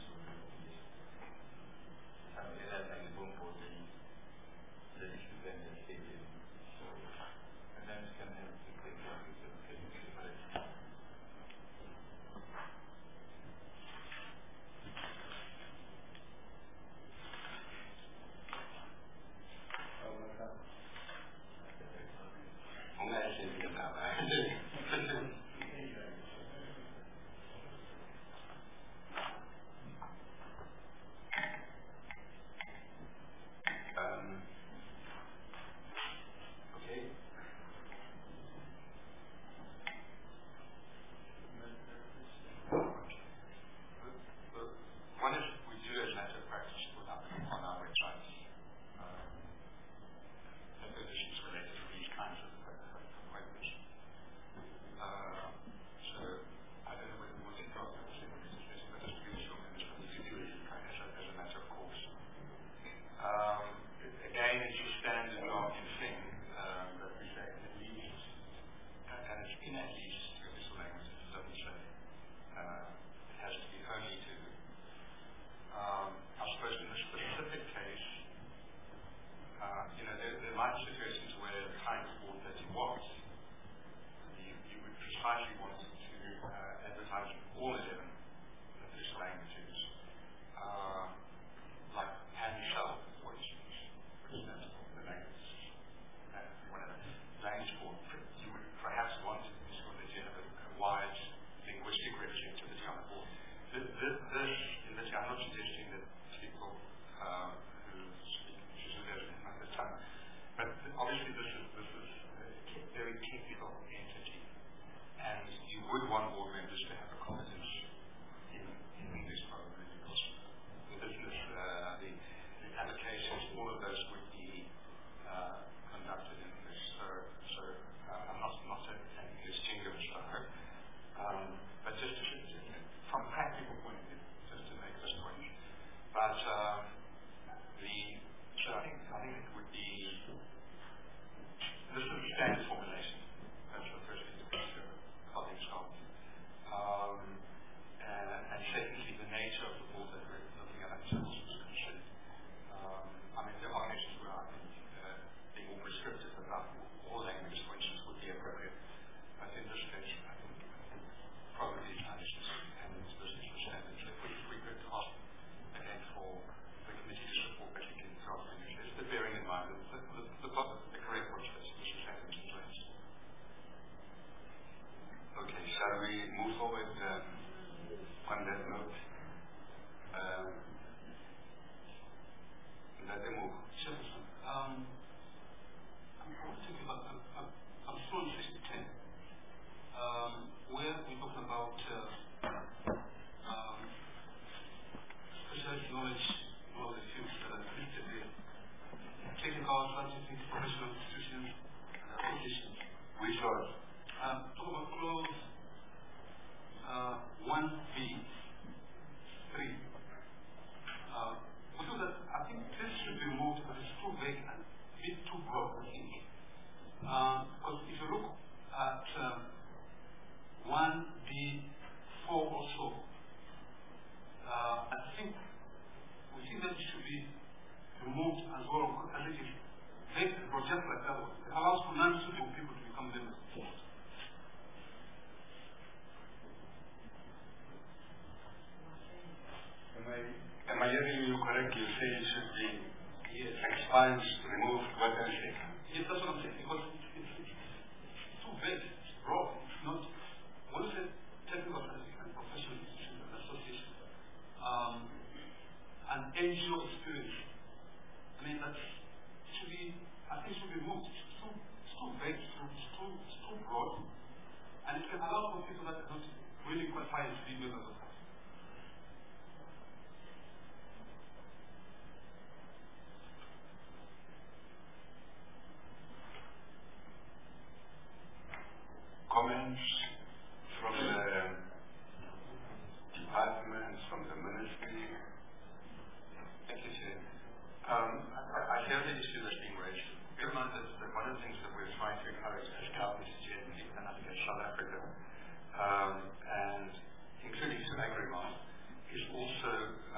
and including some agri-mart, is also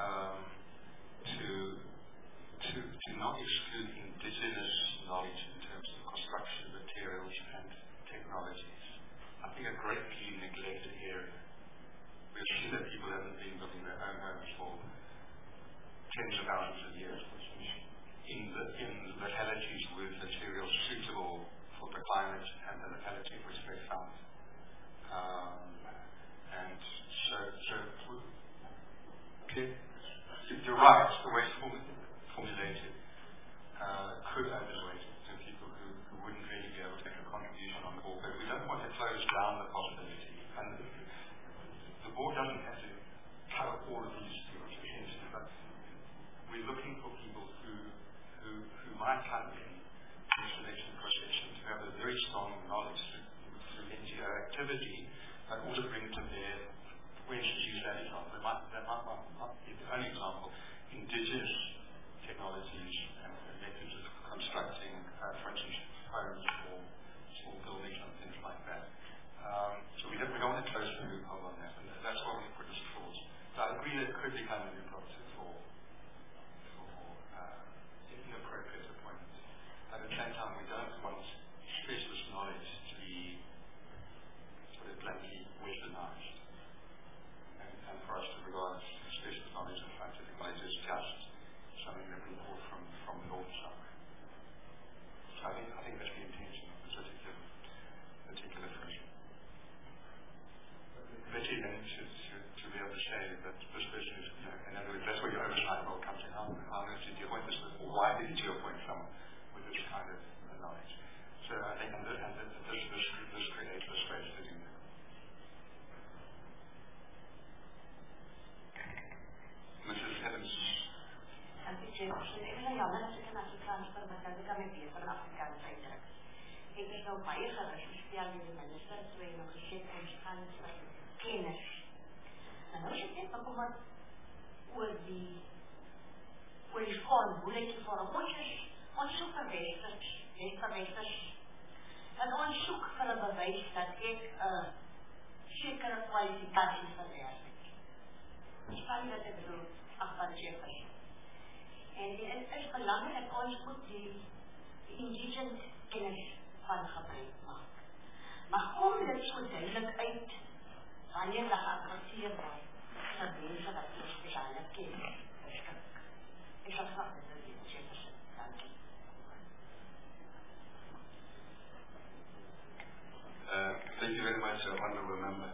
to not exclude indigenous knowledge in terms of construction materials and technologies. I think a greatly neglected area. We've seen that people haven't been building their own homes for tens of thousands of years in localities with materials suitable for the climate and the locality in which they found. And so you're right, the way it's formulated could overweight to people who wouldn't really be able to make a contribution on the board. But we don't want to close down the possibility. And the board doesn't have to cover all of these things, but we're looking for people who might come in the selection process and to have a very strong knowledge through NGO activity, but also bring to bear, where should use that example? That might not be the only example. Indigenous technologies and methods of constructing, for instance, homes or small buildings and things like that. So we don't want to close the loophole on that, and that's why we put this forward. So I agree that it could become a new process for inappropriate appointments. At the same time, we don't want specialist knowledge to be sort of bluntly westernized, and for us to regard specialist knowledge and scientific knowledge as just something that we brought from the north somewhere. So I think that's the intention of this particular function. Betty then to be able to say that this person is, in other words, that's where your oversight role comes in. How did you appoint this? Or why did you appoint someone with this kind of knowledge? So I think this creates a space to do that. Mrs. Evans. Dank u, Chairperson. Ek wil jammer as ek in Afrikaans praat, want dan kan ek beter in Afrikaans uitdruk. Ek is nou baie gerus gestel met die minister, toe hy nog gesê ons gaan vir kennis. En nou is ek net bekommerd oor die vorm, hoe dit die vorm. Ons soek vir westers. En ons soek vir 'n bewys dat ek sekere kwalifikasies verwerf het. Verstaan wat ek bedoel, achtbare Chairperson. En het is belangrijk dat ons ook die indigent kennis van gebruik maak. Maar kom dit so duidelik uit wanneer dat geadresseer word vir mense wat die speciale kennis beskik. Ek sal graag dit wil doen, Chairperson. Dank u. Thank you very much, Honorable Member.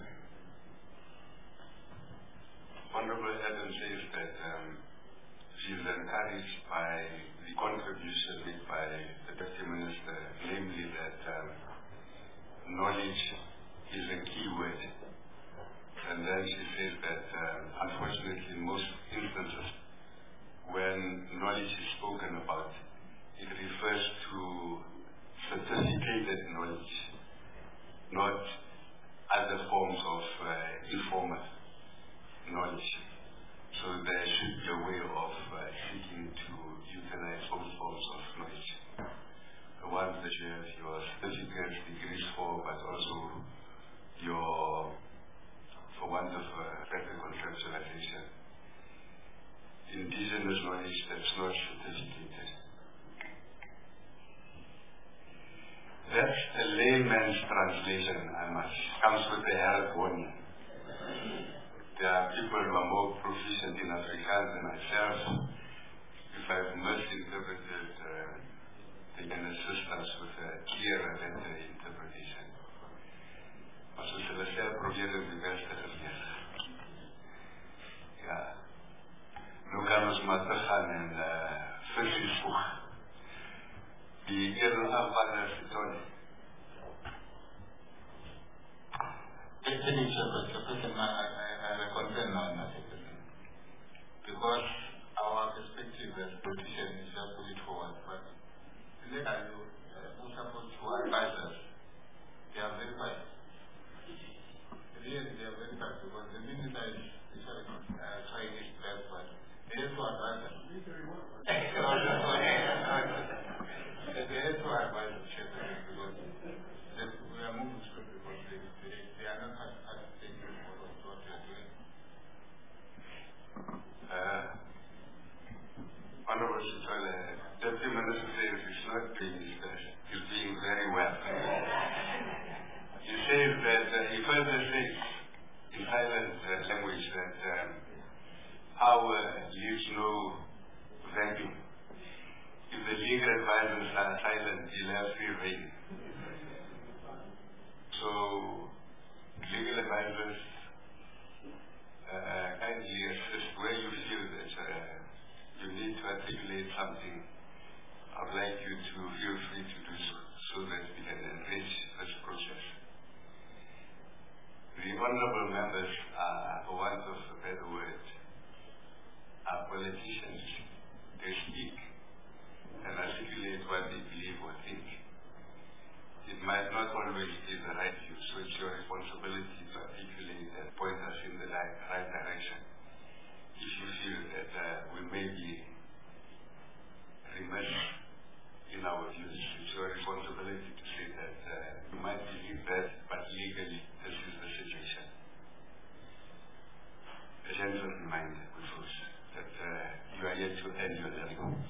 Honorable Adams says that she is encouraged by the contribution made by the Deputy Minister, namely that knowledge is a key word. And then she says that unfortunately in most instances when knowledge is spoken about, it refers to certificated knowledge, not other forms of informal knowledge. So there should be a way of seeking to utilize all forms of knowledge. The ones that you have your certificates, degrees for, but also your, for want of better conceptualization, indigenous knowledge that's not certificated. That's a layman's translation, comes with the Arab warning. There are people who are more proficient in Afrikaans than myself. If I've misinterpreted, they can assist us with a clearer, better interpretation. Maar soos hulle self probeer om die beste gelees. Ja. Nou kan ons maar teruggaan en versies voeg. Die eerder aanvallers Tony. It's an issue, I concern now nothing. Because our perspective as politicians is just put it forward. But later, who supposed to advise us, they are very bad. Really, they are very bad because the minister is trying his best, but they have to advise us. They have to advise us because we are moving swiftly because they are not can't add anything more to what you're doing. Honorable Sitole, Deputy Minister says it's not doing his best. He's doing very well. He says that he further says in silent language that power leaves no vacuum. If the legal advisors are silent, he'll have free rein. So, legal advisors kindly assist where you feel that you need to articulate something. I'd like you to feel free to do so that we can enrich this process. The honorable members are, for want of a better word, are politicians. They speak and articulate what they believe or think. It might not always be the right view, so it's your responsibility to articulate and point us in the right direction. If you feel that we may be remiss in our views, it's your responsibility to say that you might believe that, but legally this is the situation. A gentle reminder, Kufus, that you are yet to end your learning.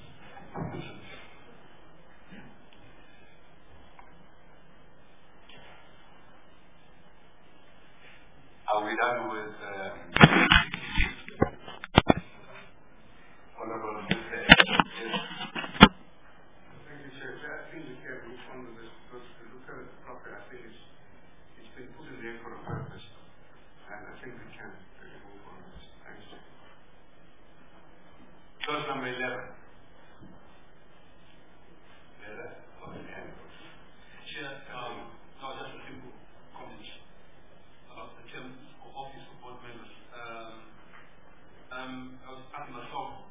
Are we done with Honorable Mr. Yes. Thank you, Chair. I think we can move on with this because if you look at it properly, I think it's been put in there for a purpose. And I think we can really move on with this. Thanks, Chair. Clause number 11. Chair, now just a simple comment about the term of office of board members. I was asking myself,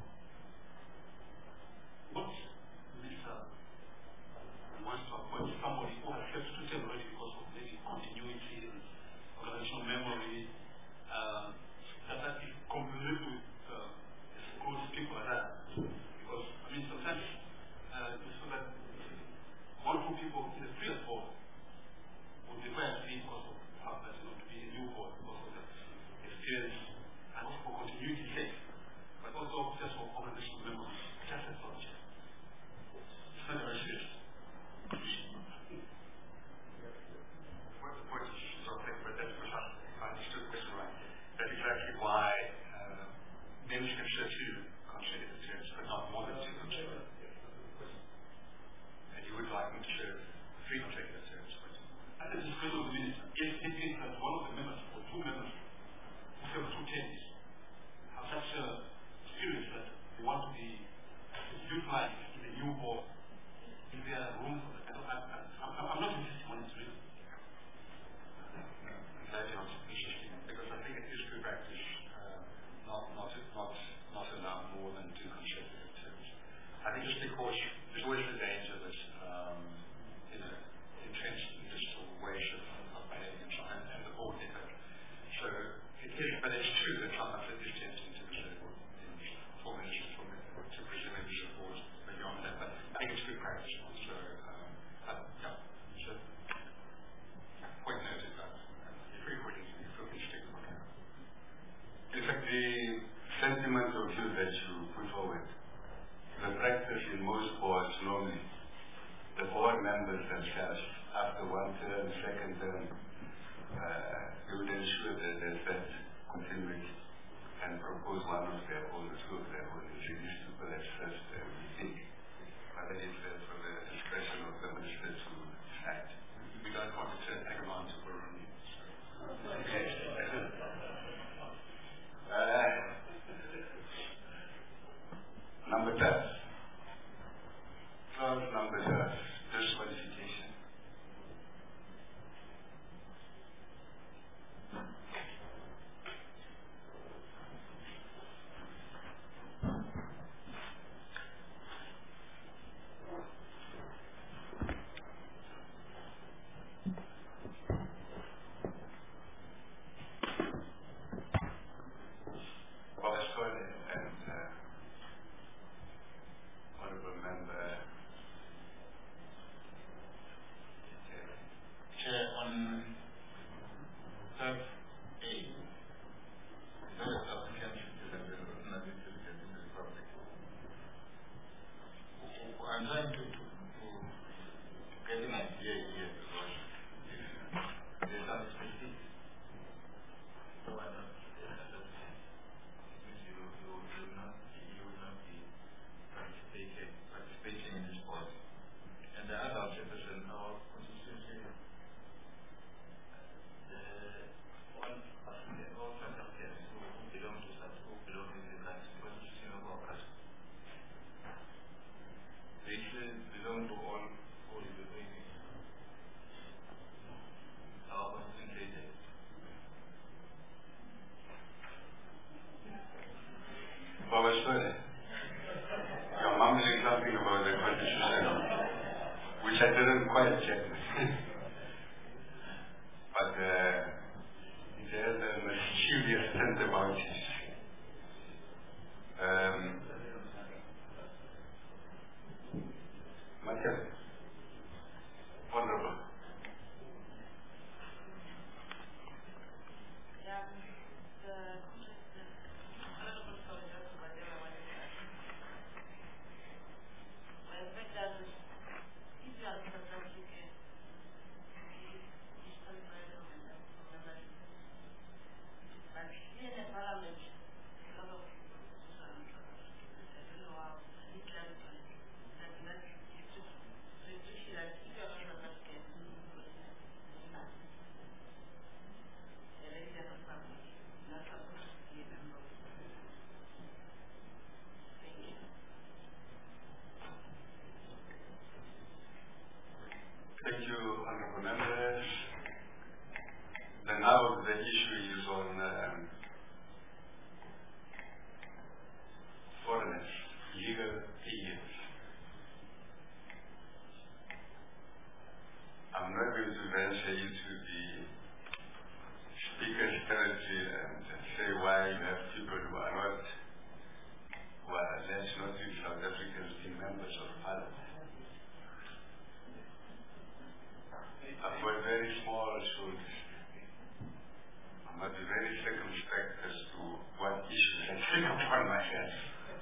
what minister wants to appoint somebody who has served 2 terms already because of maybe continuity and organizational memory? Does that complement with good people like that? Because, I mean, sometimes it's so that 1 or 2 people in the previous board would require to be because of how that, to be a new board because of the experience and also for continuity sake, but also just for organizational memory. Just as such. It's not very serious. What the point is, but that's precisely, if I understood the question right, that's exactly why members can share 2 consecutive terms, but not more than 2 consecutive. And you would like them to share 3 consecutive terms. At the discretion of the minister, if it is that one of the members or 2 members who serve 2 terms have such a experience that they want to be utilized in the new board, is there room for that? I'm not insisting on it really. That is interesting, because I think it is good practice not to allow more than 2 consecutive terms. I think just because there's always the danger that entrenched in this sort of way of behaving and the board ethic. So it is, but it's true that sometimes it is tempting to preserve for ministers to preserve members of boards beyond that. But I think it's good practice. So point noted that. You're free reading, you feel free to stick with it. In fact, the sentiment of view that you put forward, the practice in most boards normally, the board members themselves, after 1 term, 2nd term, they would ensure that there's that continuity and propose one of their own, 2 of their own. These people have first, we think. But then it's for the discretion of the minister to decide. We don't want to take them on to Burundi. Number 10. Clause number 10. Disqualification. story. You're mumbling something about the constitution, which I didn't quite get. But it has a mischievous sense about it. Michael, Honorable. Thank you, honorable members. Now the issue is on foreigners, legal aliens. I'm not going to venture into the speaker's territory and say why you have people who are not, let's not use South Africans being members of Parliament. I've got very small shoulders. I must be very circumspect as to what issues I take upon myself.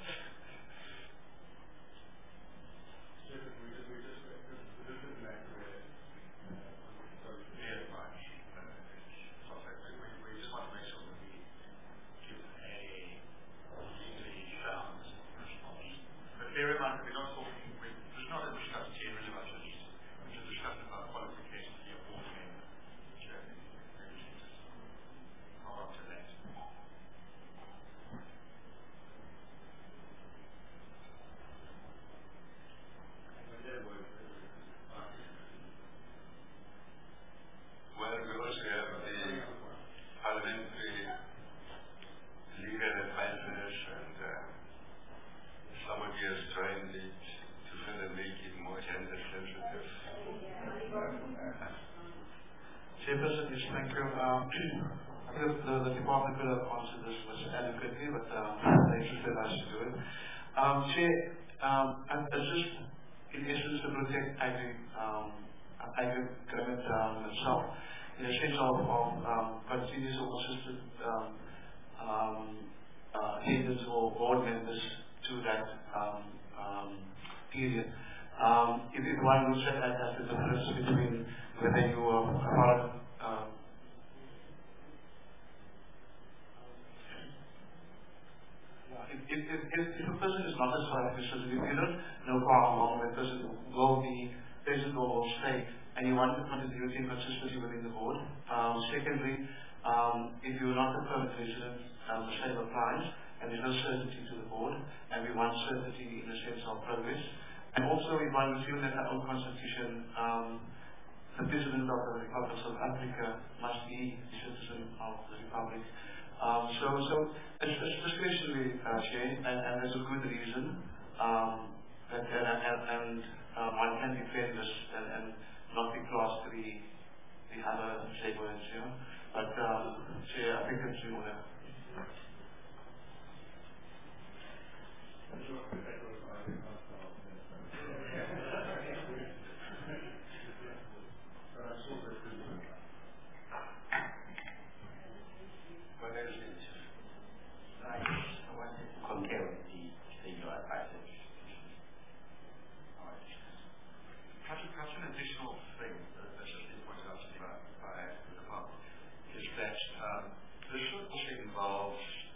Bear in mind that we're not talking, there's not a discussion generally about this. We're just discussing about qualifications to be a board member. I'll up to that. Well, we also have the parliamentary legal advisors, and somebody has joined it to further make it more gender sensitive. Chairperson, yes, thank you. I think the department could have answered this much adequately, but they insisted I should do it. Chair, it's just in essence to protect agri-government itself, in a sense of continuous or consistent attendance or board members to that period. If one looks at the difference between whether you are part of if a person is not a South African citizen, if you don't know for how long that person will be present or will stay, and you want the continuity and consistency within the board. Secondly, if you're not a permanent resident, the same applies, and there's no certainty to the board, and we want certainty in the sense of progress. And also, we want to assume that our own constitution, the President of the Republic of South Africa must be a citizen of the Republic. So it's discretionary, Chair, and there's a good reason and one can defend this and not be classed to the other segments, you know. But Chair, I think it's you there. Perhaps an additional thing that should be pointed out to me by the department is that this also involves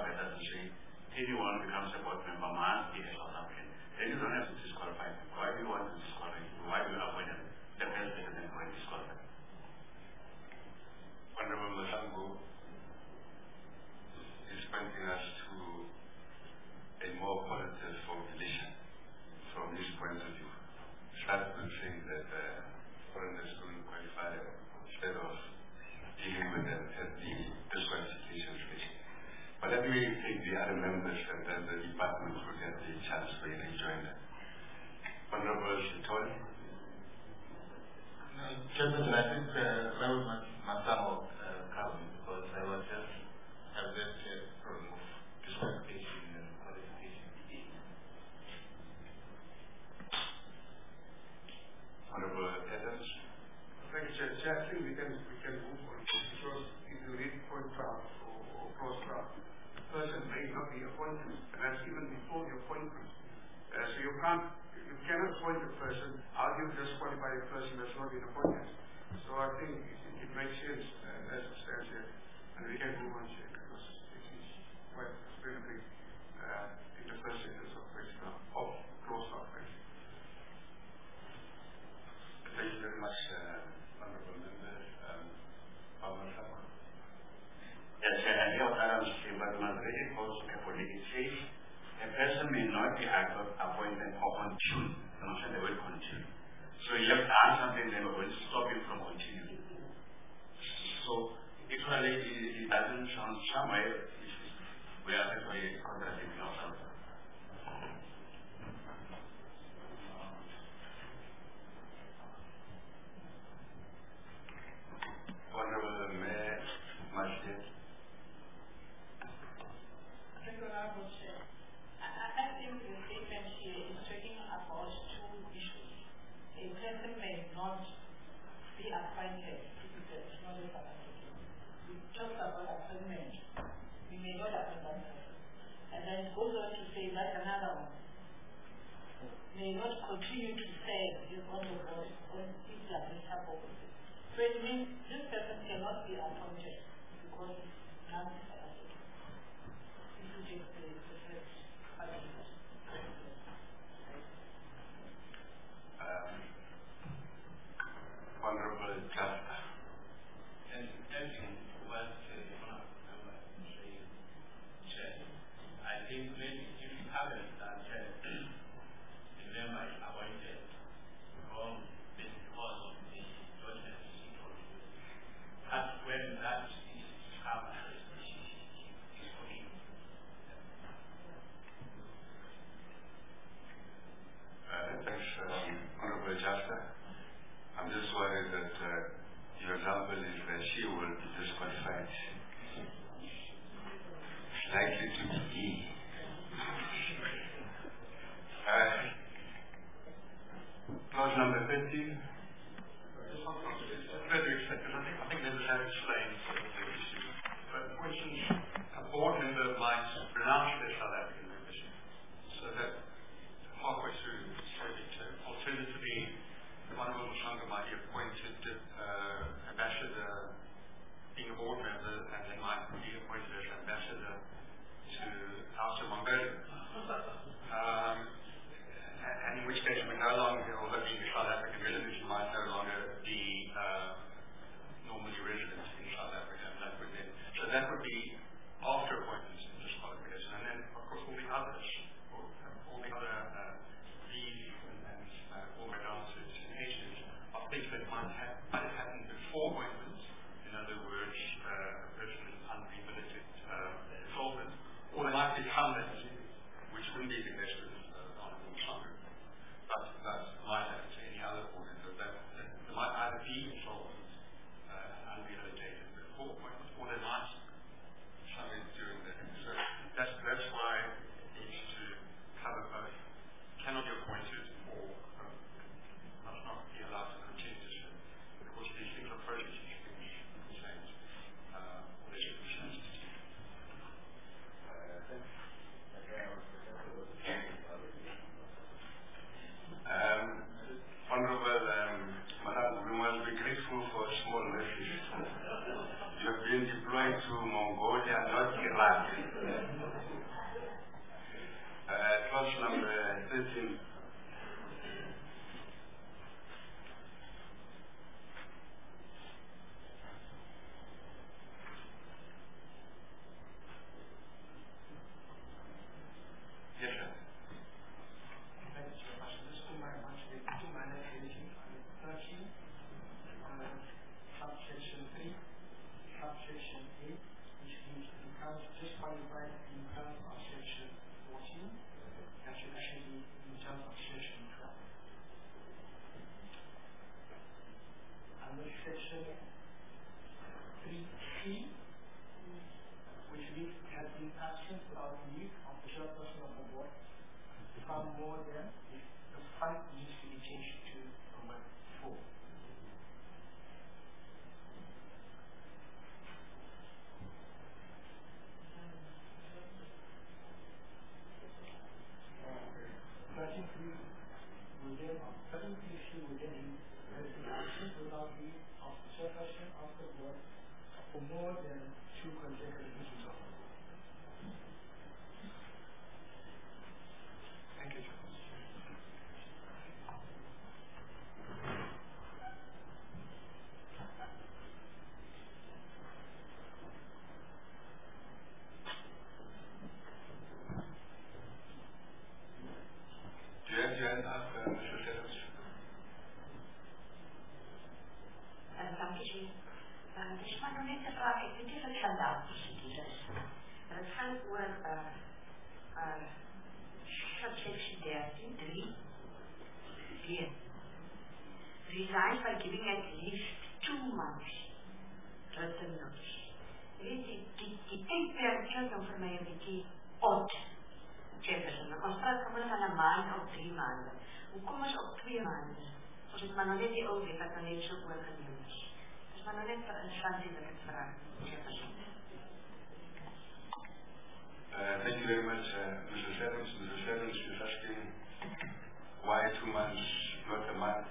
better to say anyone who becomes a board member must be a South African. Then you don't have to disqualify them. Why do you want to disqualify them? Why do you avoid them? The best president will disqualify them. Honorable Mahlangu is pointing us to a more positive formulation from his point of view. Start with saying that foreigners don't qualify instead of dealing with them at the disqualification stage. But let me take the other members and then the department will get the chance to rejoin them. Honorable Shitoli. No, Chairman, I think that was my final comment because I was just objected from disqualification and qualification. Honorable Adams. Thank you, Chair. I think we can move on because if you read point draft or cross draft, the person may not be appointed, and that's even before the appointment. So you cannot appoint a person. How do you disqualify a person that's not been appointed? So I think it makes sense as it stands here, and we can move on, Chair, because it is quite extremely in the first sentence of cross draft. Thank you very much, honorable members. Yes, and the Adams statement was very close to it says a person may not be appointed or continue. I'm not saying the word continue. So you have to add something that will stop you from continuing. So equally, it doesn't sound somewhere we are actually contradicting ourselves. Honorable Mayor Mashir. Thank you, Honorable Chair. I think the statement here is talking about two issues. A person may not be appointed if it's not a South African. We talked about appointment. We may not appoint that person. And then it goes on to say that's another one. May not continue to serve on the board if they are not appointed. So it means this person cannot be appointed because it's not South African. If you take the first argument. Honorable Jasta. And everything was the honorable member saying, Chair, I think maybe if you haven't that the member is appointed wrong because of the judgment that's when that is how is working. Thanks, Honorable Jasta. I'm just worried that your example is that she will be disqualified. It's likely to be E. Clause number 15. I think members have explained the issue. But for instance, a board member might renounce their South African membership. So that halfway through, alternatively, Honorable Mahlangu might be appointed ambassador, being a board member, and they might be appointed as ambassador to Outer Mongolia. And in which case we no longer, although being a South African resident, you might no longer be normally resident in South Africa, and that been deployed to Mongolia, not Iraq. Clause number 13. Yes, sir. Thank you, Chair. Just to my mind, the two minor editing on 13, subsection 3, subsection 8, which means becomes disqualified in terms of section 14. That should actually be in terms of section 12. Under section 3C, which means has been absent without leave of the chairperson of the board, become more than the fund needs to be changed to number 4. Without leave of the chairperson of the board for more than 2 consecutive meetings of the board. Thank you, Chair. Do you have your hand up, Mr. Stevens? Dank u, Chief. Het is maar nog net de vraag, ik weet niet of het vandaag procedure is. Maar het gaat over subsection 13, 3, B. Resign by giving at least 2 months written notice. Weet je, die tijdperk klinkt dan voor mij een beetje odd. Chairperson, ons praat gewoon van een maand of 3 maanden. Hoe komen ze op 2 maanden? Ons het maar nog net die oude wat nog net zo oorgeneem is. Het is maar nog net voor instantie dat ik het vraag, Chairperson. Thank you very much, Mr. Stevens. Mr. Stevens is asking why 2 months, not a month?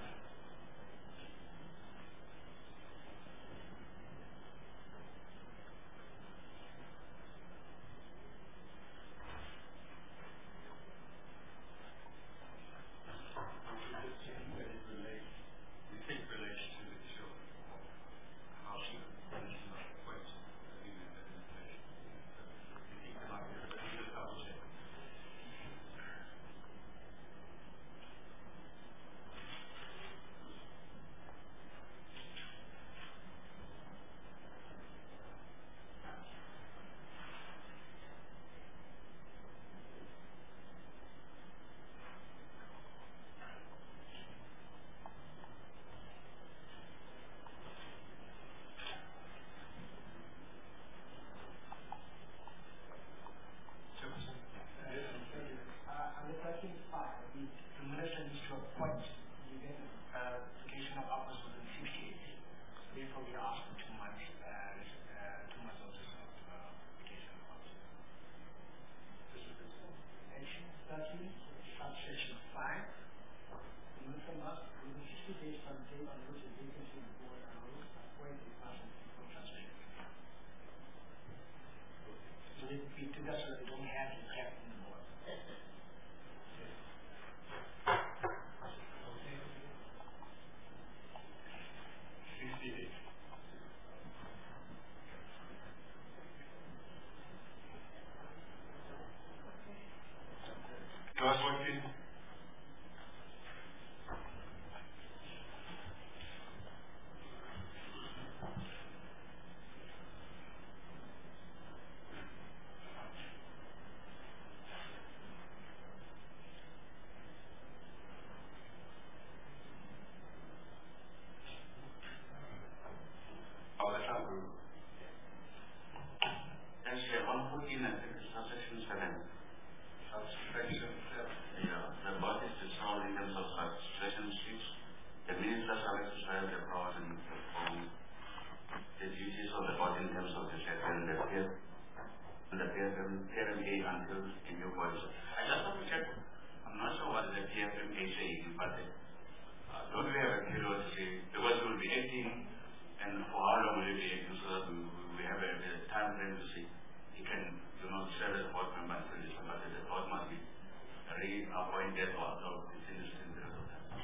Don't we have a curiosity? Because we will be acting, and for how long will we be acting so that we have time frame to see. He can, serve as a board member until December, but the board must be reappointed or absorbed within the same period of time.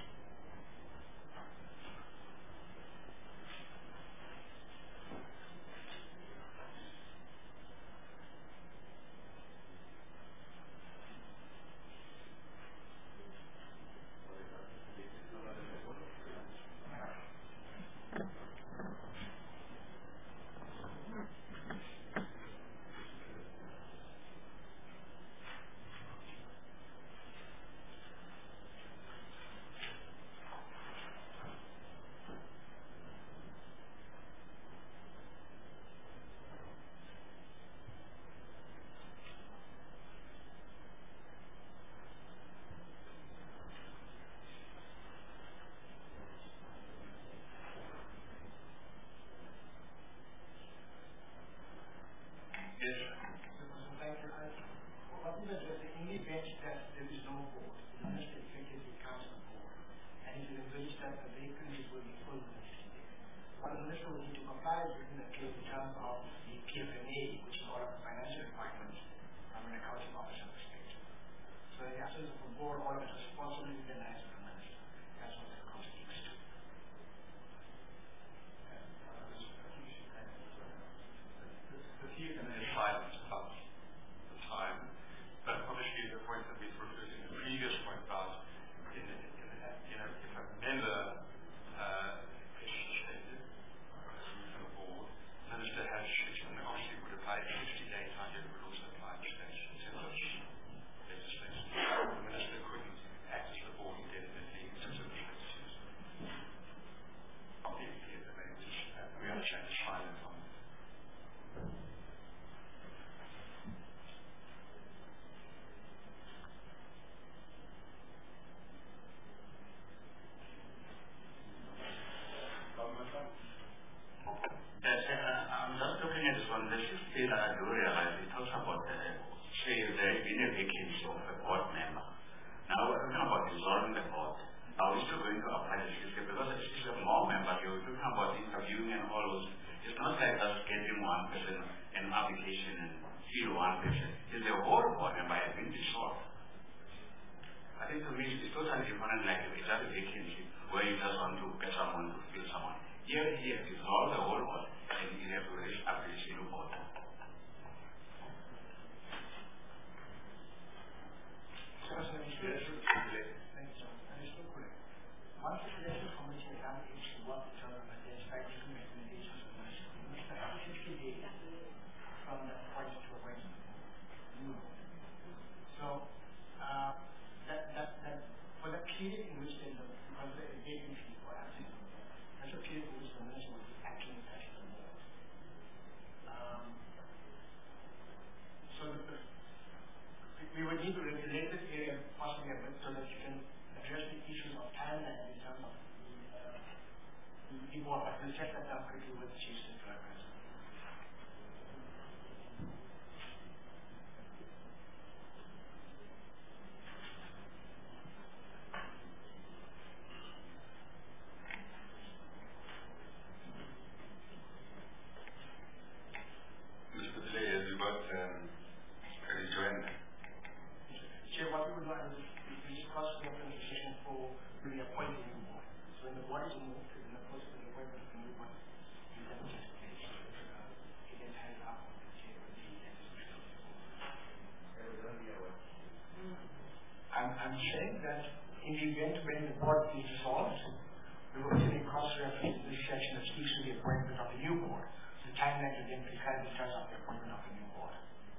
I'm saying that in the event when the board is dissolved, we will put in a cross-reference in this section that speaks to the appointment of the new board. The timeline will then prescribe in terms of the appointment of the new board.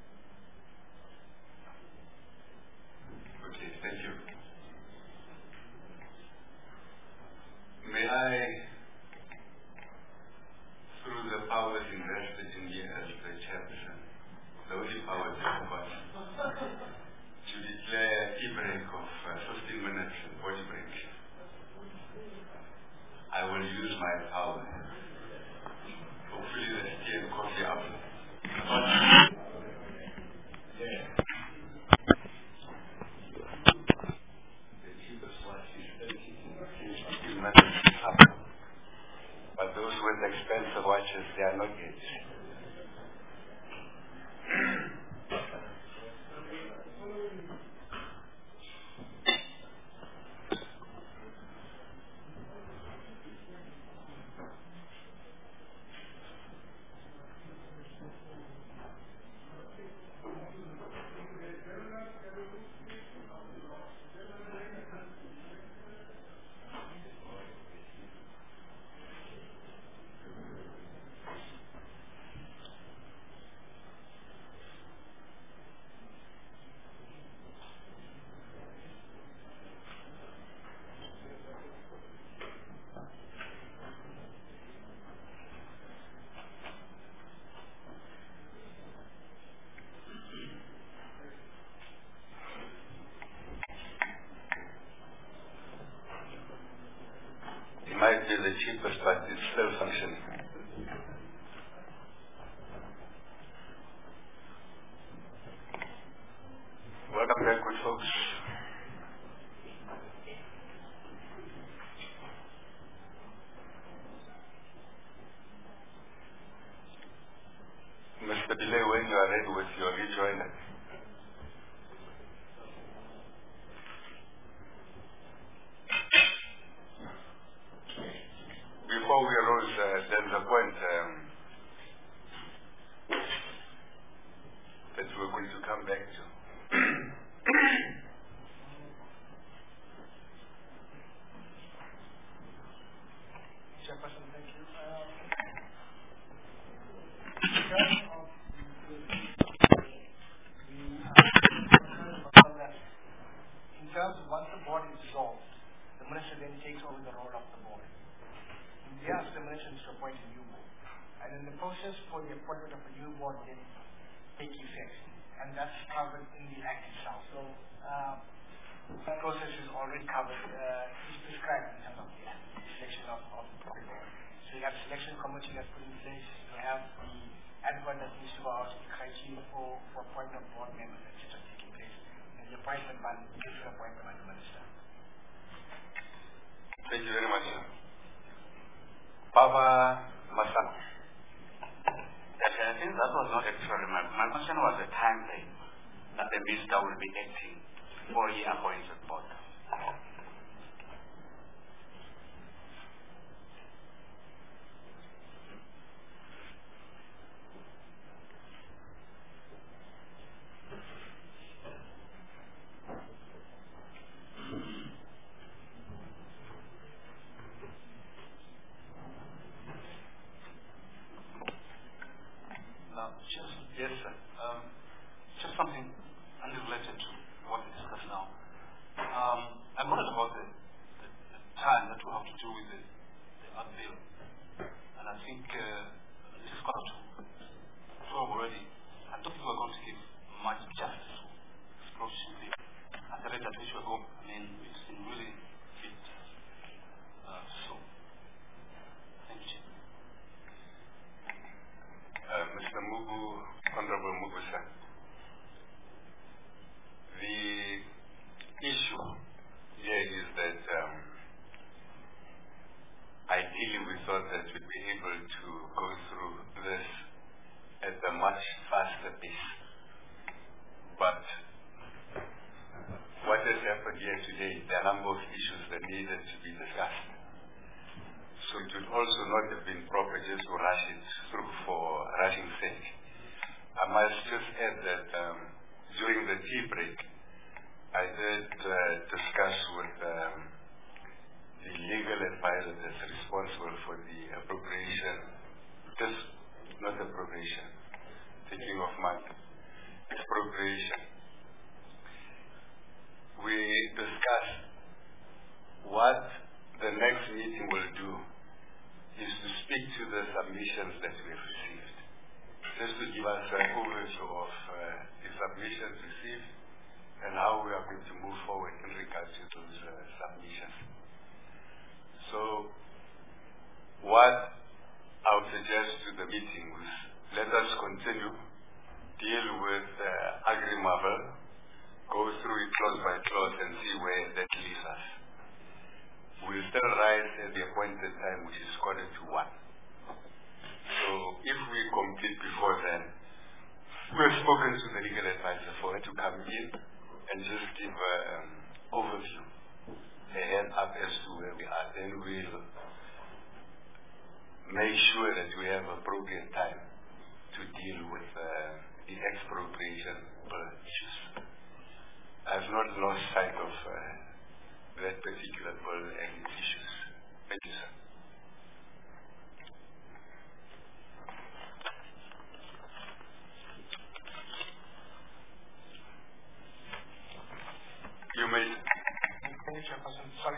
Okay, thank you. May I, through the powers invested in me as the chairperson, the only powers I've got, to declare a tea break of 15 minutes and body break. I will use my power. Hopefully there's tea and coffee after. The cheapest watch is 15 minutes after. But those with expensive watches, they are not yet. cheapest, but it's still functioning. Welcome back, good folks. Mr. Delay, when you are ready with your rejoiner. Before we arose, there's a point that we're going to come back to. Chairperson, thank you. In terms of once the board is dissolved, the minister then takes over the role of the board. There are stimulations to appoint a new board. And in the process for the appointment of a new board then take effect. And that's covered in the Act itself. So that process is already covered, is prescribed in terms of the selection of the board. So you have a selection committee that's put in place. You have the advert that needs to go out, the criteria for appointment of board members, etc. taking place. And the appointment by the appointment by the minister. Thank you very much, sir. Baba Masana. Yes, I think that was not actually my question was the time frame that the minister will be acting before he appoints a board. Yes, sir. Just something unrelated to what we discussed now. I'm worried about the time that we have to do with the unveil. And I think this is quite too already. I don't think we're going to give much justice to explosion at the rate at which we're going. I mean, it's been really fit. So, thank you. Mr. Mugu, Honorable Mugu, sir. The issue here is that ideally we thought that we'd be able to go through this at a much faster pace. But what has happened here today, there are a number of issues that needed to be discussed. So it would also not have been proper just to rush it through for rushing sake. I must just add that during the tea break, I did discuss with the legal advisor that's responsible for the appropriation, not appropriation, thinking of money, expropriation. We discussed what the next meeting will do is to speak to the submissions that we have received. Just to give us an overview of the submissions received and how we are going to move forward in regards to those submissions. So, what I would suggest to the meeting was let us continue, deal with Agri-Marvel, go through it clause by clause and see where that leaves us. We'll still rise at the appointed time, which is 1:45. So if we complete before then, we've spoken to the legal advisor for her to come in and just give an overview, a head up as to where we are. Then we'll make sure that we have appropriate time to deal with the expropriation issues. I've not lost sight of that particular bill and its issues. Thank you, sir. You may. Thank you, Chairperson. Sorry,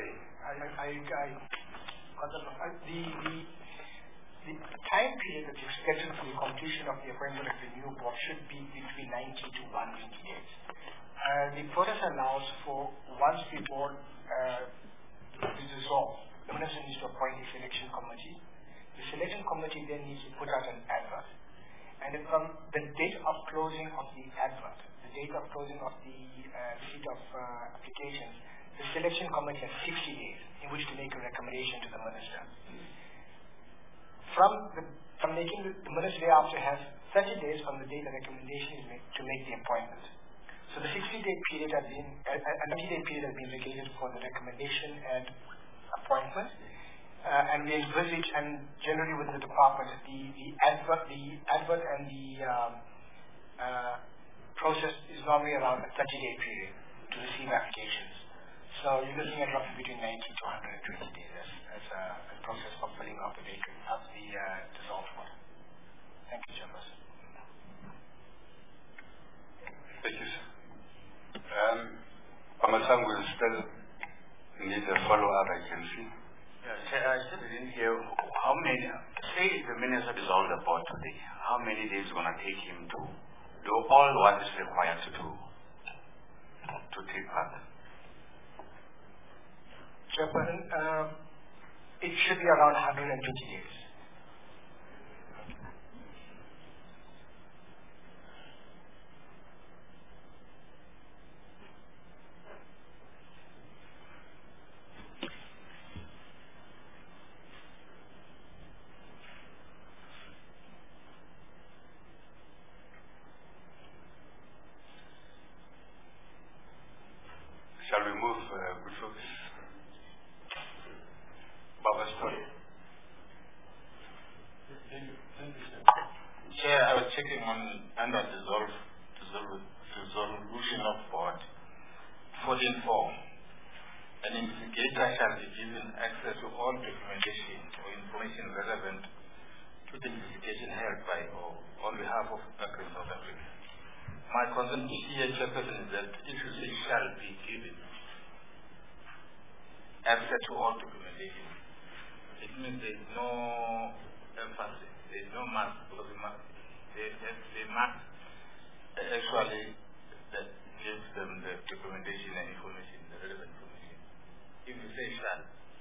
the time period that's expected for the completion of the appointment of the new board should be between 90 to 120 days. The process allows for, once the board is dissolved, the minister needs to appoint a selection committee. The selection committee then needs to put out an advert. And then from the date of closing of the advert, the date of closing of the receipt of applications, the selection committee has 60 days in which to make a recommendation to the minister. From making the minister thereafter has 30 days from the date the recommendation is made to make the appointment. So the 60-day period has been, a 90-day period has been vacated for the recommendation and appointment. And we envisage, and generally within the department, the advert and the process is normally around a 30-day period to receive applications. So you're looking at roughly between 90 to 120 days as a process for filling up the dissolved water. Thank you, Chairperson. Thank you, sir. Pamasang will still need a follow-up, I can see. I still didn't hear how many, say the minister dissolved the board today, how many days is going to take him to do all what is required to do to take part? Chairperson, it should be around 120 days. Shall we move, good folks? Baba Story. Chair, I was checking on under resolution of board 14.4. An investigator shall be given access to all documentation or information relevant to the investigation held by or on behalf of Agri South Africa. My concern here, Chairperson, is that if you say shall be given access to all documentation, it means there is no emphasis, there is no must, because they must actually give them the documentation and information, the relevant information. If you say shall,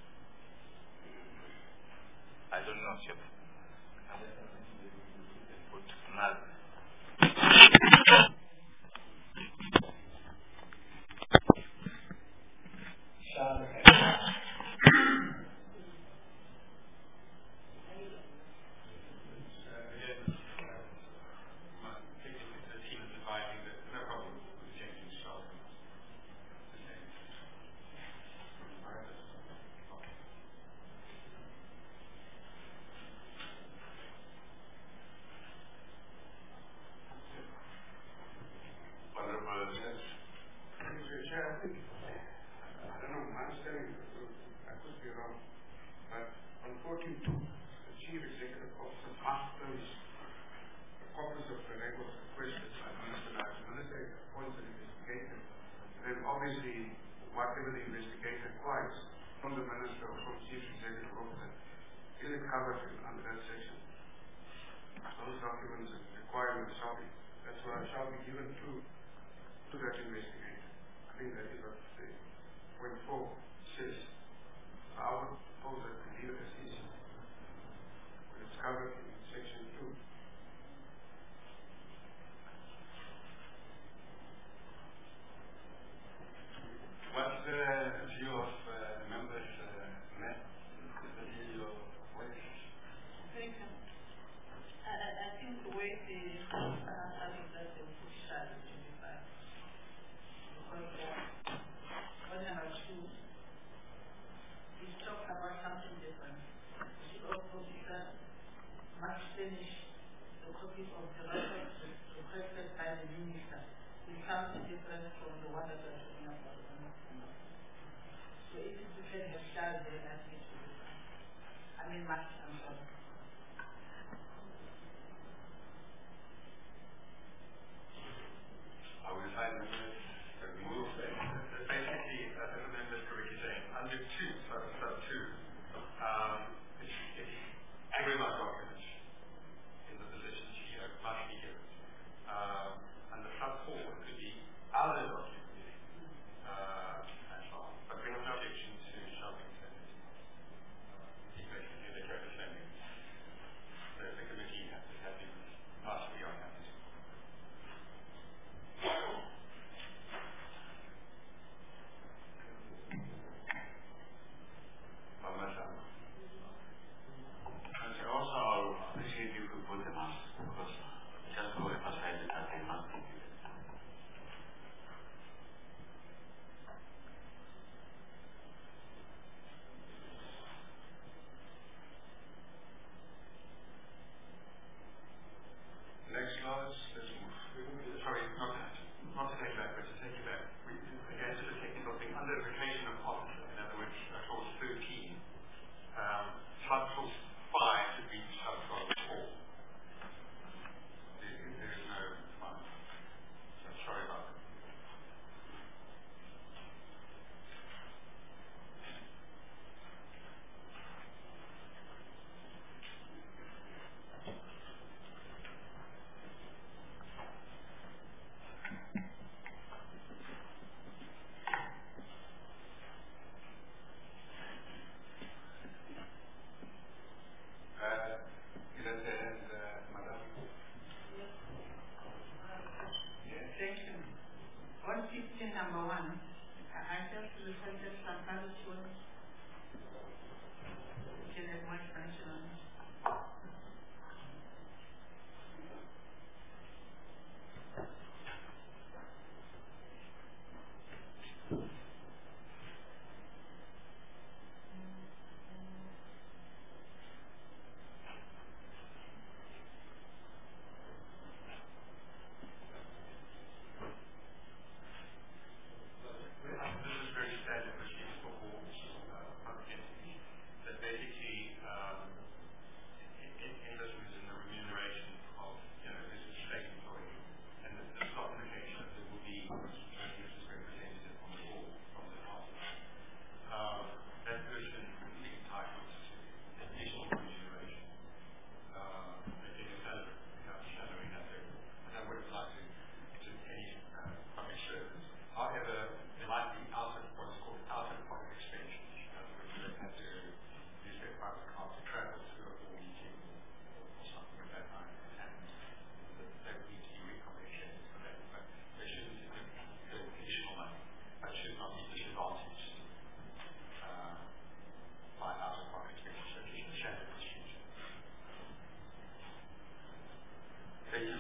I don't know, Chairperson. Put must.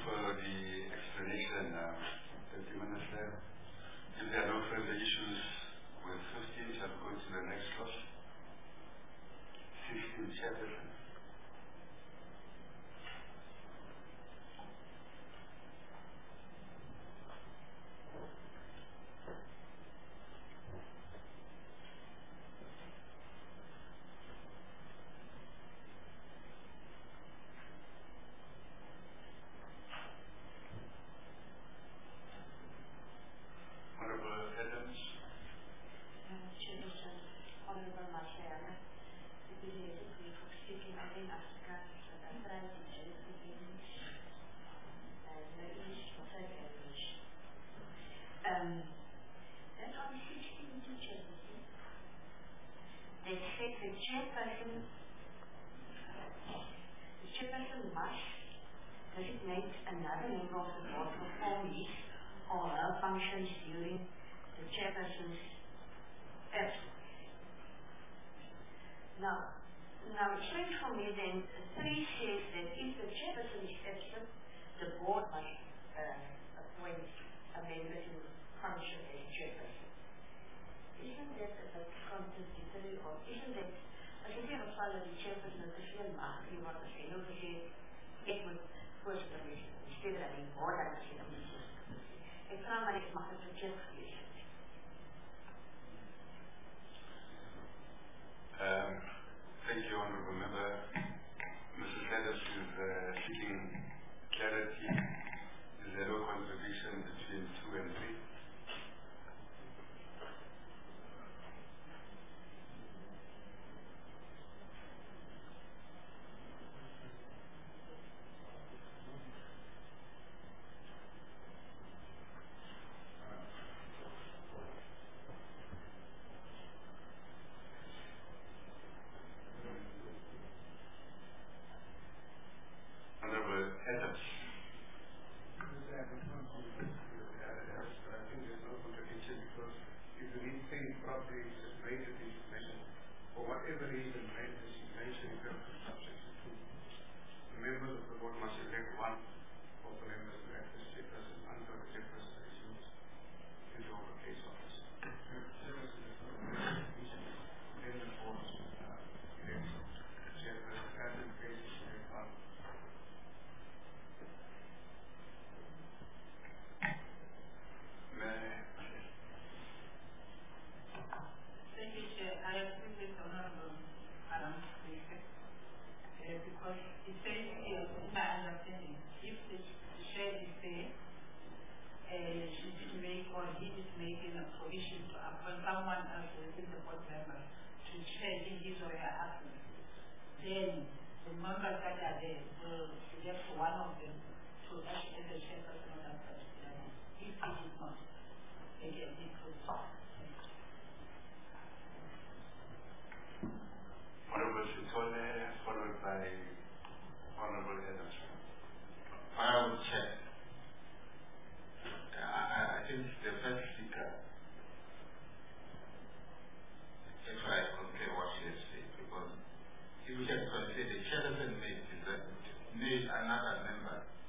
for the explanation, Deputy Minister. If there are no further issues with 15, shall we go to the next clause? 16, Chairperson. The chairperson must designate another member of the board to perform his or her functions during the chairperson's absence. Now it's strange for me then, 3 says that if the chairperson is absent, the board must appoint a member to function as chairperson. Isn't that a bit contradictory, or isn't that, as ek nie geval dat die chairperson te veel mag nie wat as hy nou gesê, ek moet voorzitter wees, instead dat die board aan gesê, dat moet voorzitter wees. Ek vraag maar, ek mag het verkeerd gewees het. Thank you, Honourable Member. Mrs. Letters is seeking clarity. Is there no contradiction between 2 and 3? Made another member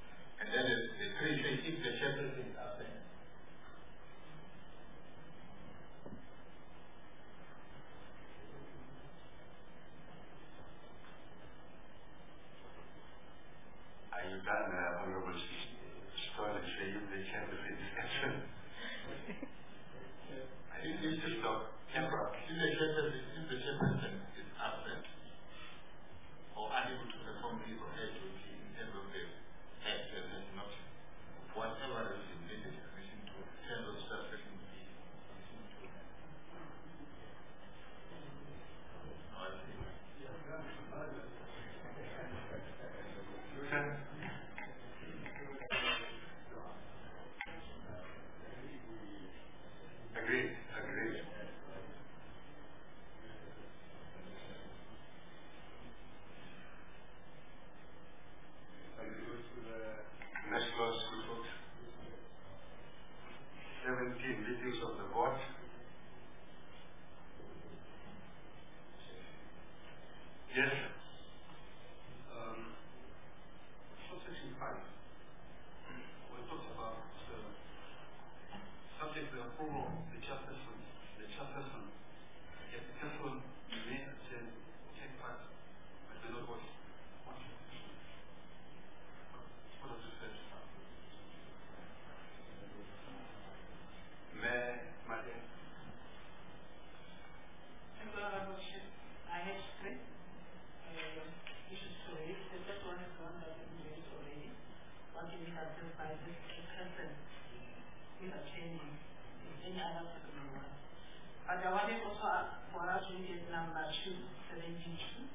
addressed by this person with a training in any other particular one. But I wanted also for us to look at number 272,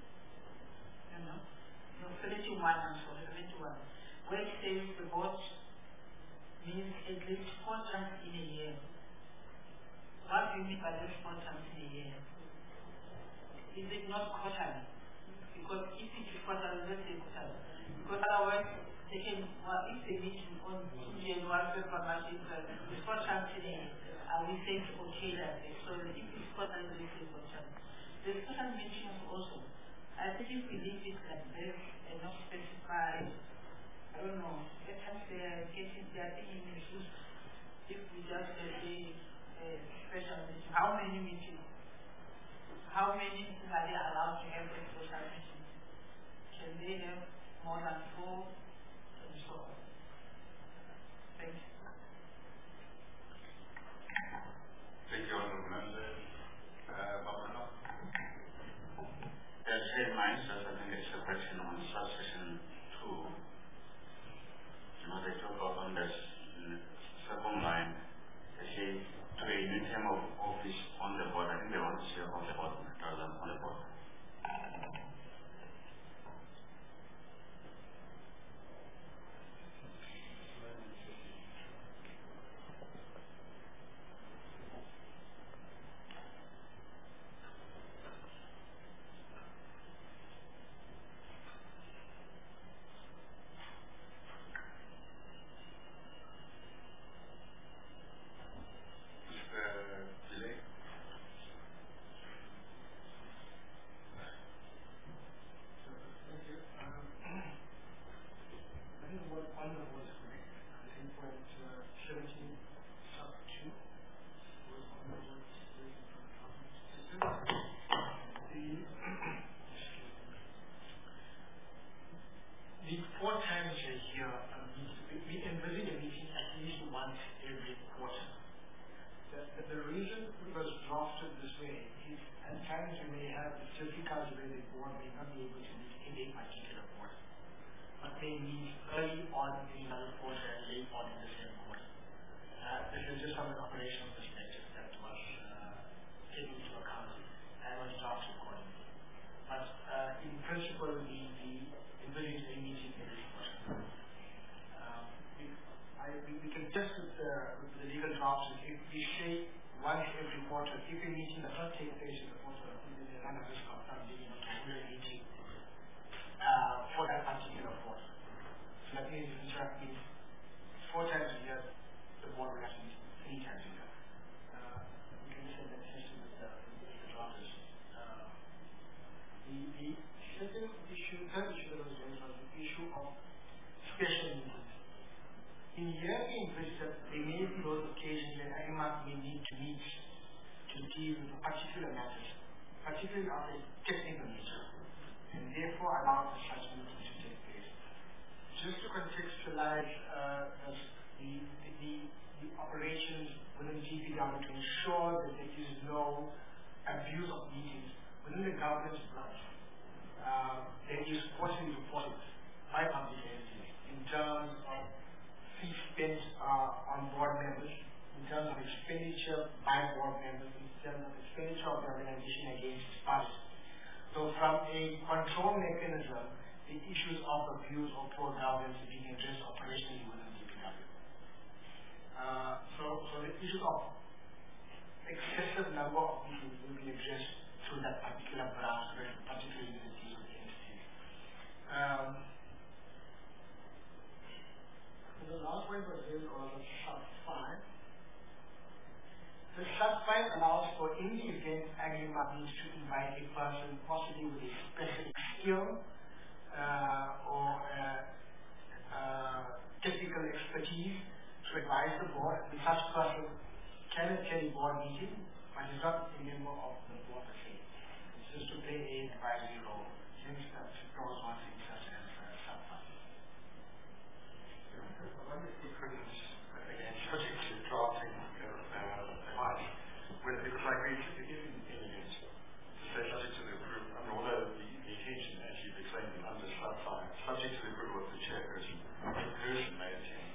71, I'm sorry, 71, where it says the board means at least 4 times in a year. What do you mean by this 4 times in a year? Is it not quarterly? Because if it is quarterly, let's say quarterly. Because otherwise, they can, if they meet on January, February, March, April, it's 4 times in a year. We think okay like this. So if it's quarterly, let's say quarterly. The special mentions also. I think if we leave it like this and not specify, I don't know, at times they are thinking issues. If we just say special meeting, how many meetings? How many meetings are they allowed to have a special meeting? Can they have more than 4 and so on? Thank you. Thank you, Honorable Member. There's same answers. I think it's a question on subsection 2. They talk about on the second line, they say to a new term of office on the board. I think they want to say on the board rather than on the board. Subject to the approval of the chairperson, in person may attend.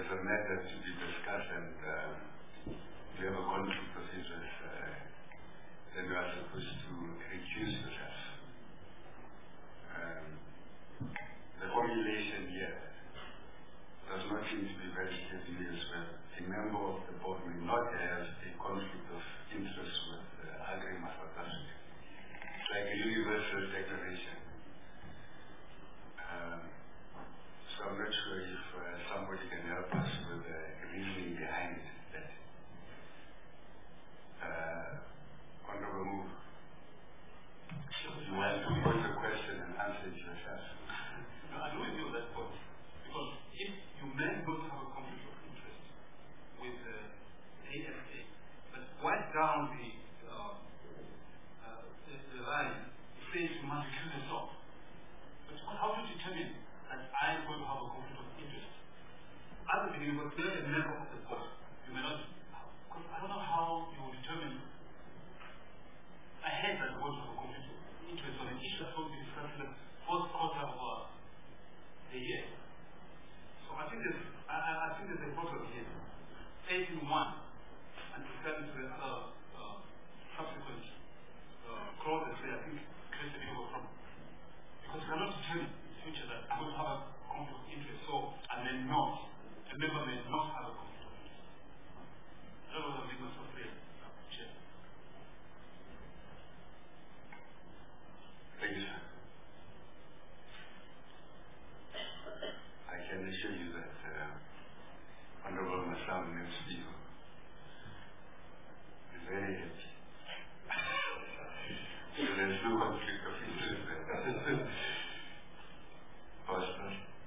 there's a matter to be discussed and you have a conflict of interest, then you are supposed to recuse yourself. The formulation here does not seem to be very steady as well. A member of the board may not have a conflict of interest with Agrima South Africa. It's like a universal declaration. So I'm not sure if somebody can help us with the reasoning behind that. Honorable Move. You want to pose the question and answer it yourself. No, I agree with you on that point. Because if you may not have a conflict of interest with ASA, but right down the line, it says you must recuse yourself. But how do you determine that I am going to have a conflict of interest? Other than you were a member of the board, you may not. Because I don't know how you will determine ahead that you're going to have a conflict of interest on an issue that's going to be discussed in the first quarter of the year. So I think there's a problem here. Taking one and referring to the other subsequent clauses where I think creates a bit of a problem. Because you cannot determine in the future that I'm going to have a conflict of interest, so I may not, a member may not have a conflict of interest. I don't know if I'm making myself clear, Chair. Thank you, sir. I can assure you that Honorable Masam next to you is very happy. So there's no conflict of interest there. Pastor.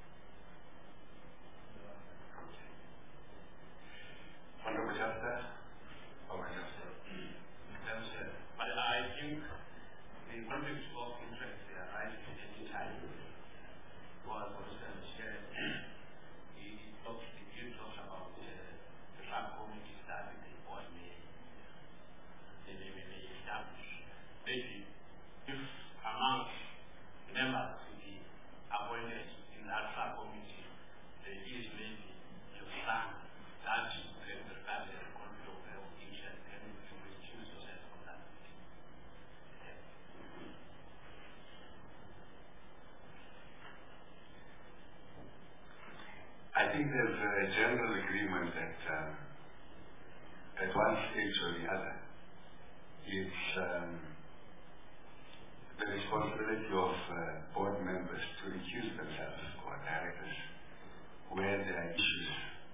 Okay. Honorable Justice. But I think the conflict of interest arises at any time. For instance, you talked about the subcommittees that the board may establish. Maybe if among members to be appointed in that subcommittee, there is maybe a plan that regards the conflict of interest, then you can recuse yourself from that. I think there's a general agreement that at one stage or the other, it's the responsibility of board members to recuse themselves or directors where there are issues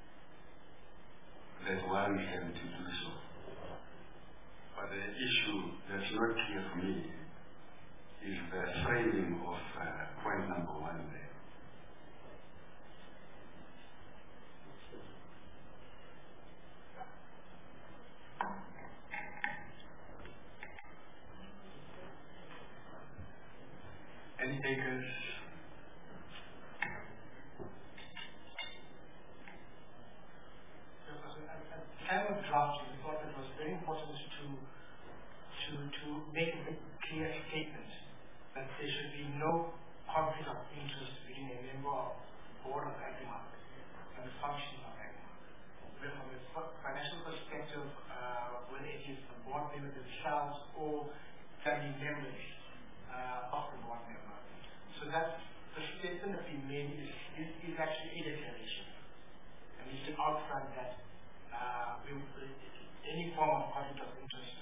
that warrant them to do so. But the issue that's not clear for me is the framing of point number one there. Any takers? At the time of drafting, we thought it was very important to make a clear statement that there should be no conflict of interest between a member of the board of Agrima and the functioning of Agrima. From a financial perspective, whether it is the board members themselves or family members of the board member. So that the statement that we made is actually a declaration. And we should outline that any form of conflict of interest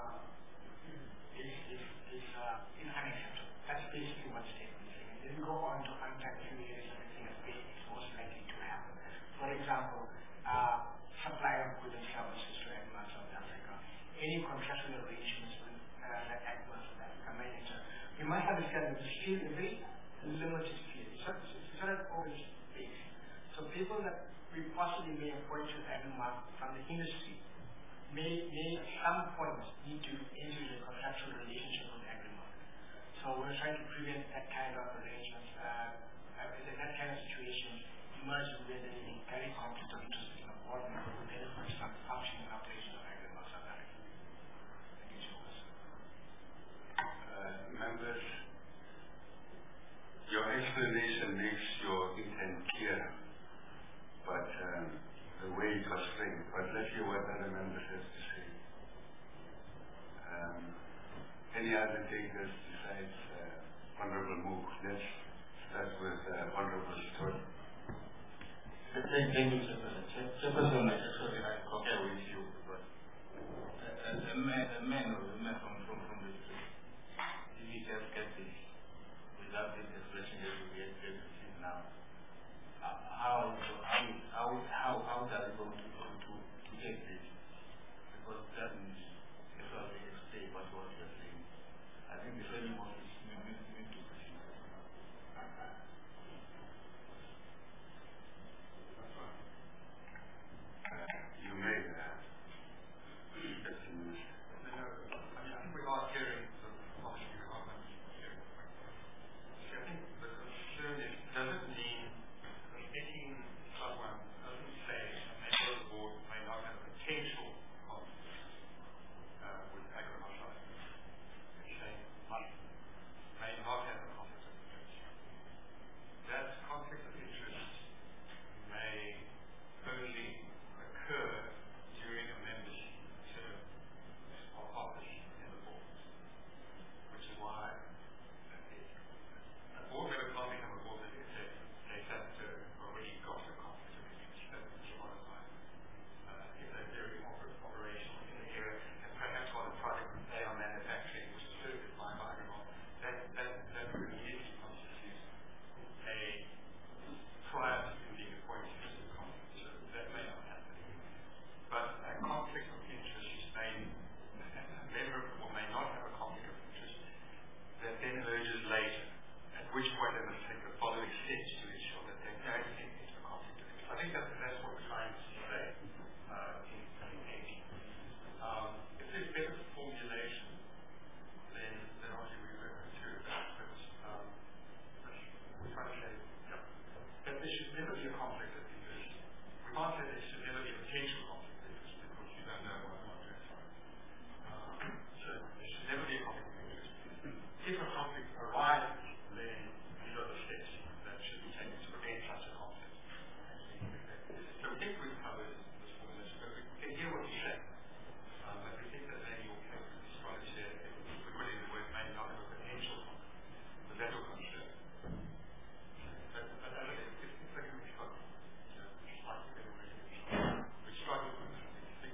is unacceptable. That's basically what the statement is saying. And then we go on to unpack a few areas of everything that is most likely to happen. For example, supply of goods and services to Agrima South Africa. Any contractual arrangements with that Agrima South Africa may enter. You might understand that it's still a very limited field. It's not an open space. So people that we possibly may appoint to Agrima from the industry may at some point need to enter into a contractual relationship with Agrima. So we're trying to prevent that kind of arrangement, that kind of situation emerging where there is a very conflict of interest between a board member who benefits from the functioning and operation of Agrima South Africa. Thank you, Members, your explanation makes your intent clear, but of strength, but let's hear what other members have to say. Any other takers besides Honorable Mook? Let's start with Honorable Story. Thank you, Chairperson. Actually, I compare with you, but as a man from the street, if he just gets this without this expression that we get to see now, how does it go to take this? Because that means actually explain what you're saying. I think the same one is we need to proceed. You may I think we are hearing the policy department here. I think the concern is, does it mean 18+1 doesn't say a member of the board may not have a potential conflict with agriculture? It's saying may not have a conflict of interest. That conflict of interest may only occur during a member's term of office in the board, which is why a board member can't become a board member if they have already got a conflict of interest. That is qualified. If they're very operational in the area and perhaps got a product that they are manufacturing which is certified by Agriculture, that would immediately constitute a prior to him being appointed as a conflict. So that may not happen. But a conflict of interest may, a member or may not have a conflict of interest that then emerges later, at which point they must take the following steps to ensure that they don't get into a conflict of interest. I think that's what we're trying to say in 18. If there's better formulation, then obviously we will consider that. But we're trying to say, that there should never be a conflict of interest. We can't say there should never be a potential conflict of interest because you don't know what I'm doing. So there should never be a conflict of interest. If a conflict arises, then these are the steps that should be taken to prevent such a conflict. So we think we've covered this formulation, but we can hear what you say. But we think that maybe your case is right here. If we put in the word may not have a potential conflict, but that will come through. But it's like we've got slightly better wording. We struggle with it.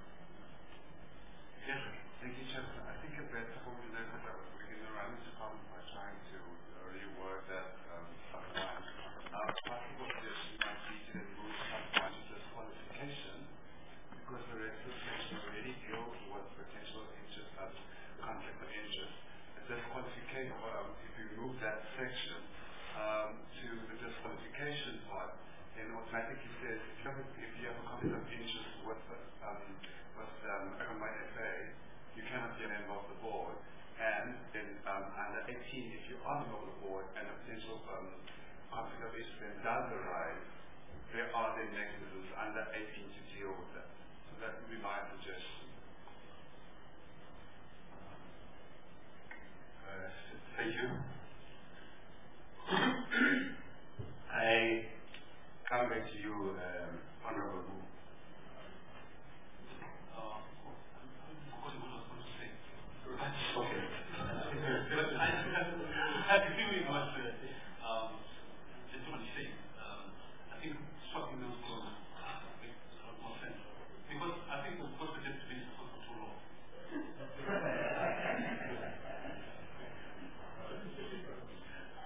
Yes, thank you, Chairman. I think a better formulation that we're going to run into problem by trying to reword that sub-1. Possible suggestion might be to move sub-1 to disqualification, because the rest of the section already deals with potential interest and conflict of interest. A disqualification, if you move that section to the disqualification part, then automatically says if you have a conflict of interest with my FA, you cannot be a member of the board. And then under 18, if you are a member of the board and a potential conflict of interest then does arise, there are then mechanisms under 18 to deal with that. So that would be my suggestion. Thank you. I come back to you, Honorable Mook. Okay. But I agree with what the gentleman is saying. I think swapping those two makes a lot more sense. Because I think the first suggestion to be for too long.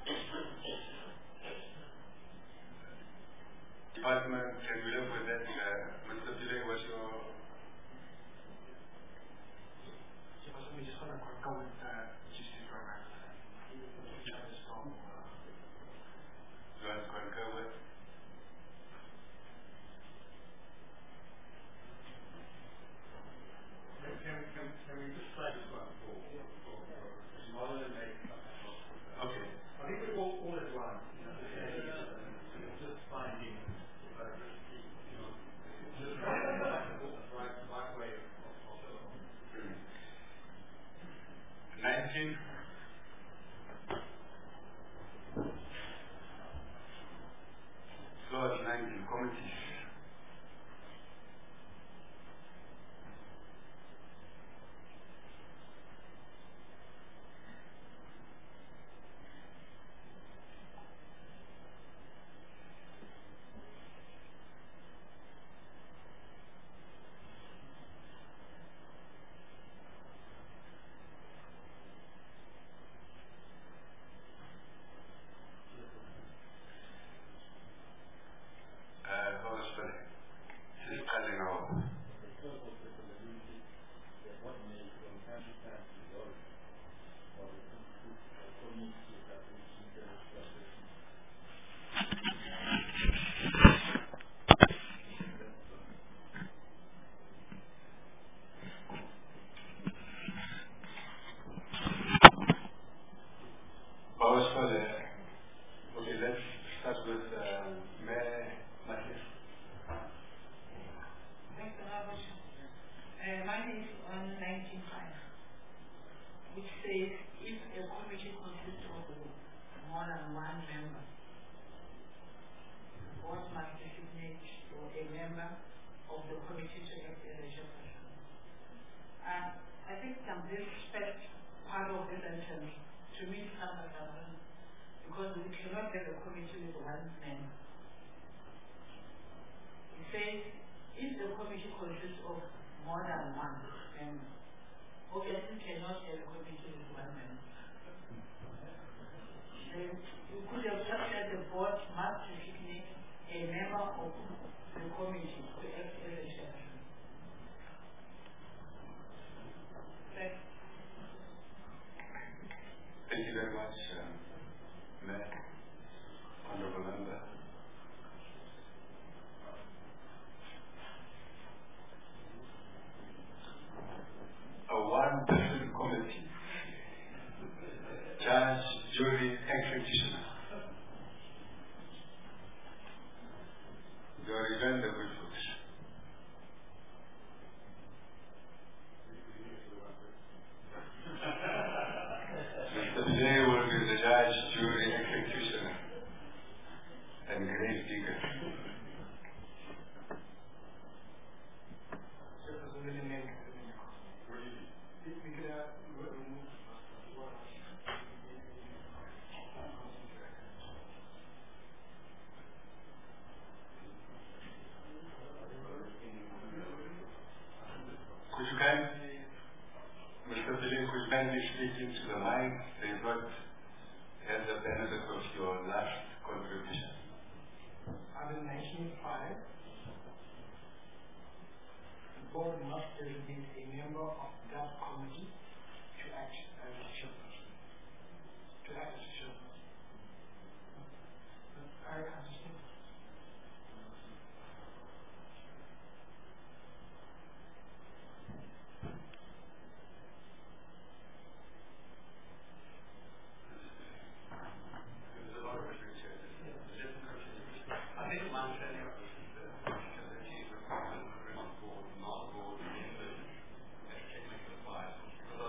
Department, can we live with that of the committee to act as a chairperson. I think this first part of the sentence to me is counterproductive because we cannot have a committee with one man. It says if the committee consists of more than one, then obviously cannot have a committee with one man. Then you could have just said the board must designate a member of the committee to act as a chairperson. Thank you very much, Mayor, Honorable Member. A one-person committee, judge, jury, executioner. You are even the good folks. Mr. Today will be the judge, jury, executioner, and grave digger. Could you kindly, Mr. Billing, could you kindly speak into the mic? They have not had the benefit of your last contribution. Under 19.5, the board must designate a member of that committee to act as a chairperson. I understand. I think my understanding of this is that the chief of the board, not the board members, as technical advice, because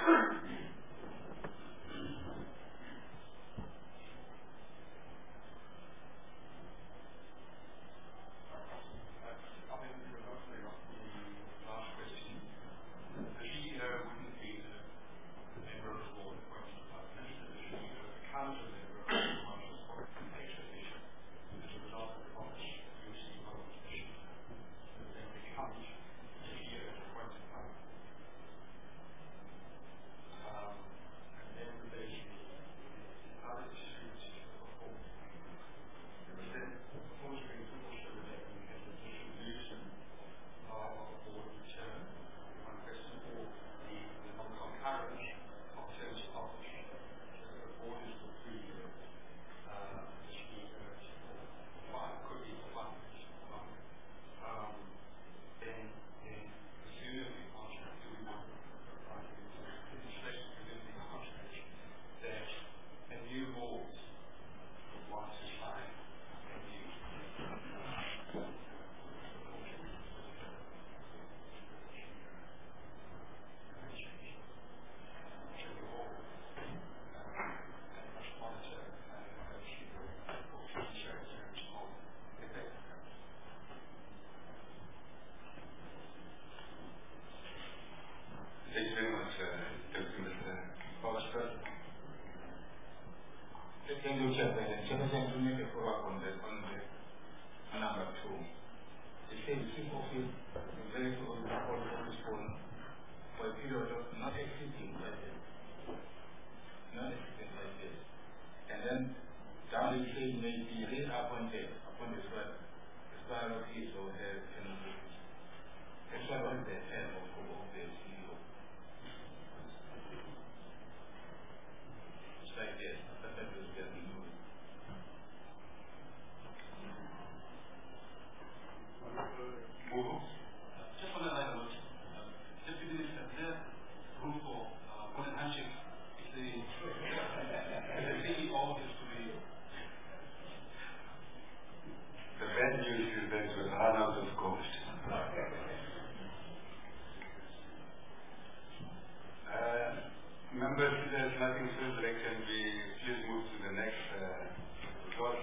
Thank you, Chairperson. Chairperson, to make a follow-up on number 2. They say the chief office is very close to all office for a period of not exceeding 5 years. Not exceeding 5 years. And then down the say may be reappointed upon the expiry of his or her tenure. Actually, what is the term of the CEO? 5 years. Just on that line, just to is there room for golden handshake if the CEO is to be? The bad news is that we've run out of ghost. Members, there's nothing further. Can we please move to the next clause?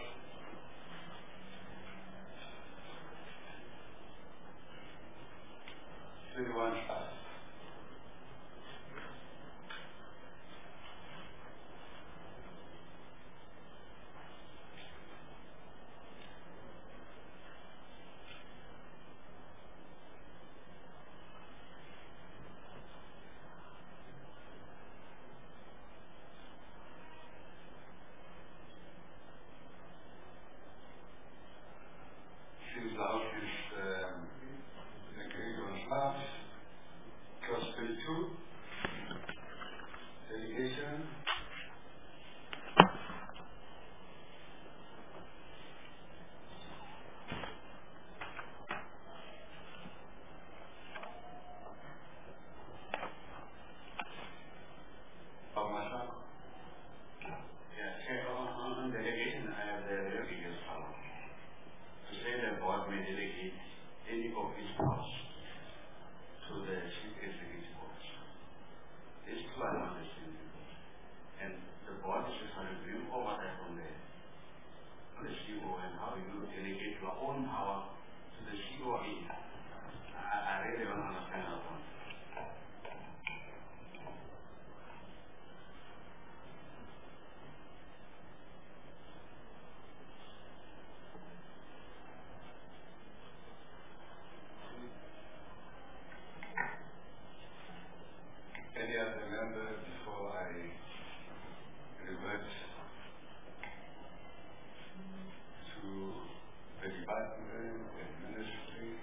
Since the House is agreed on staff, clause 32, delegation. On delegation, I have the very biggest power. To say the board may delegate any of its powers to the chief executive officer. These two are not the same people. And the board is reviewing oversight on the CEO and how you delegate your own power to the CEO. I really don't understand that one. Any other member before I revert to the department and ministry?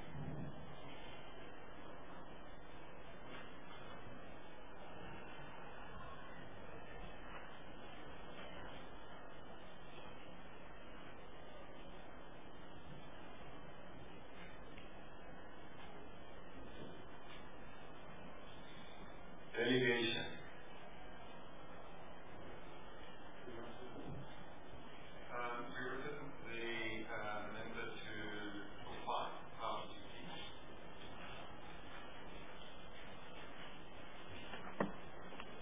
Delegation. We return the member to 5 powers duties.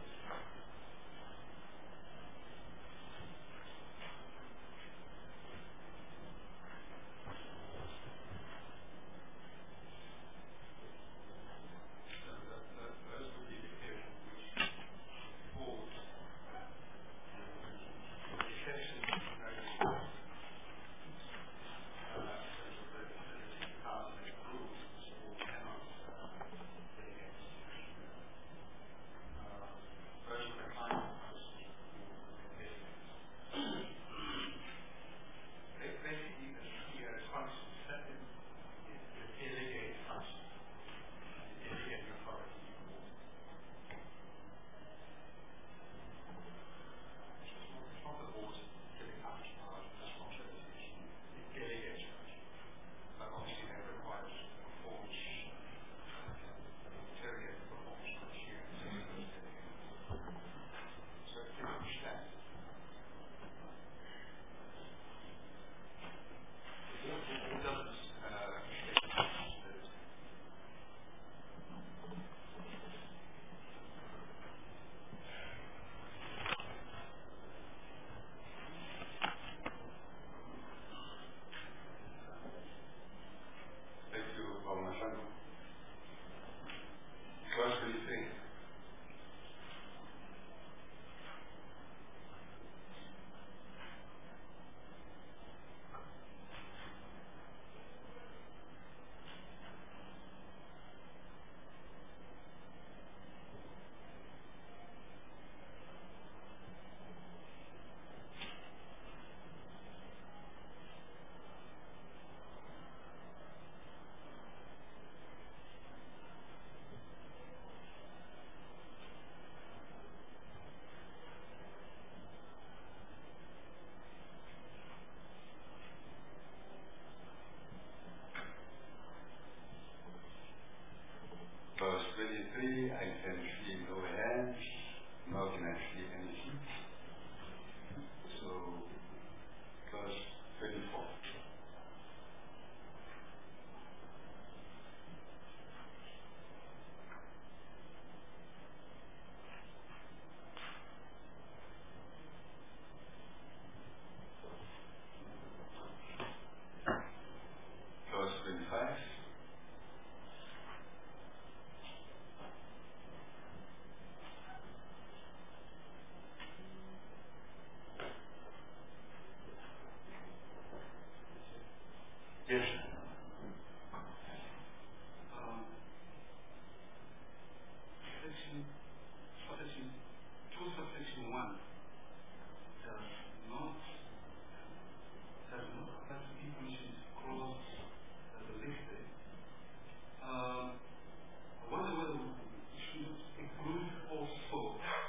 10.1 does not have information clause listed. I wonder whether we should include also,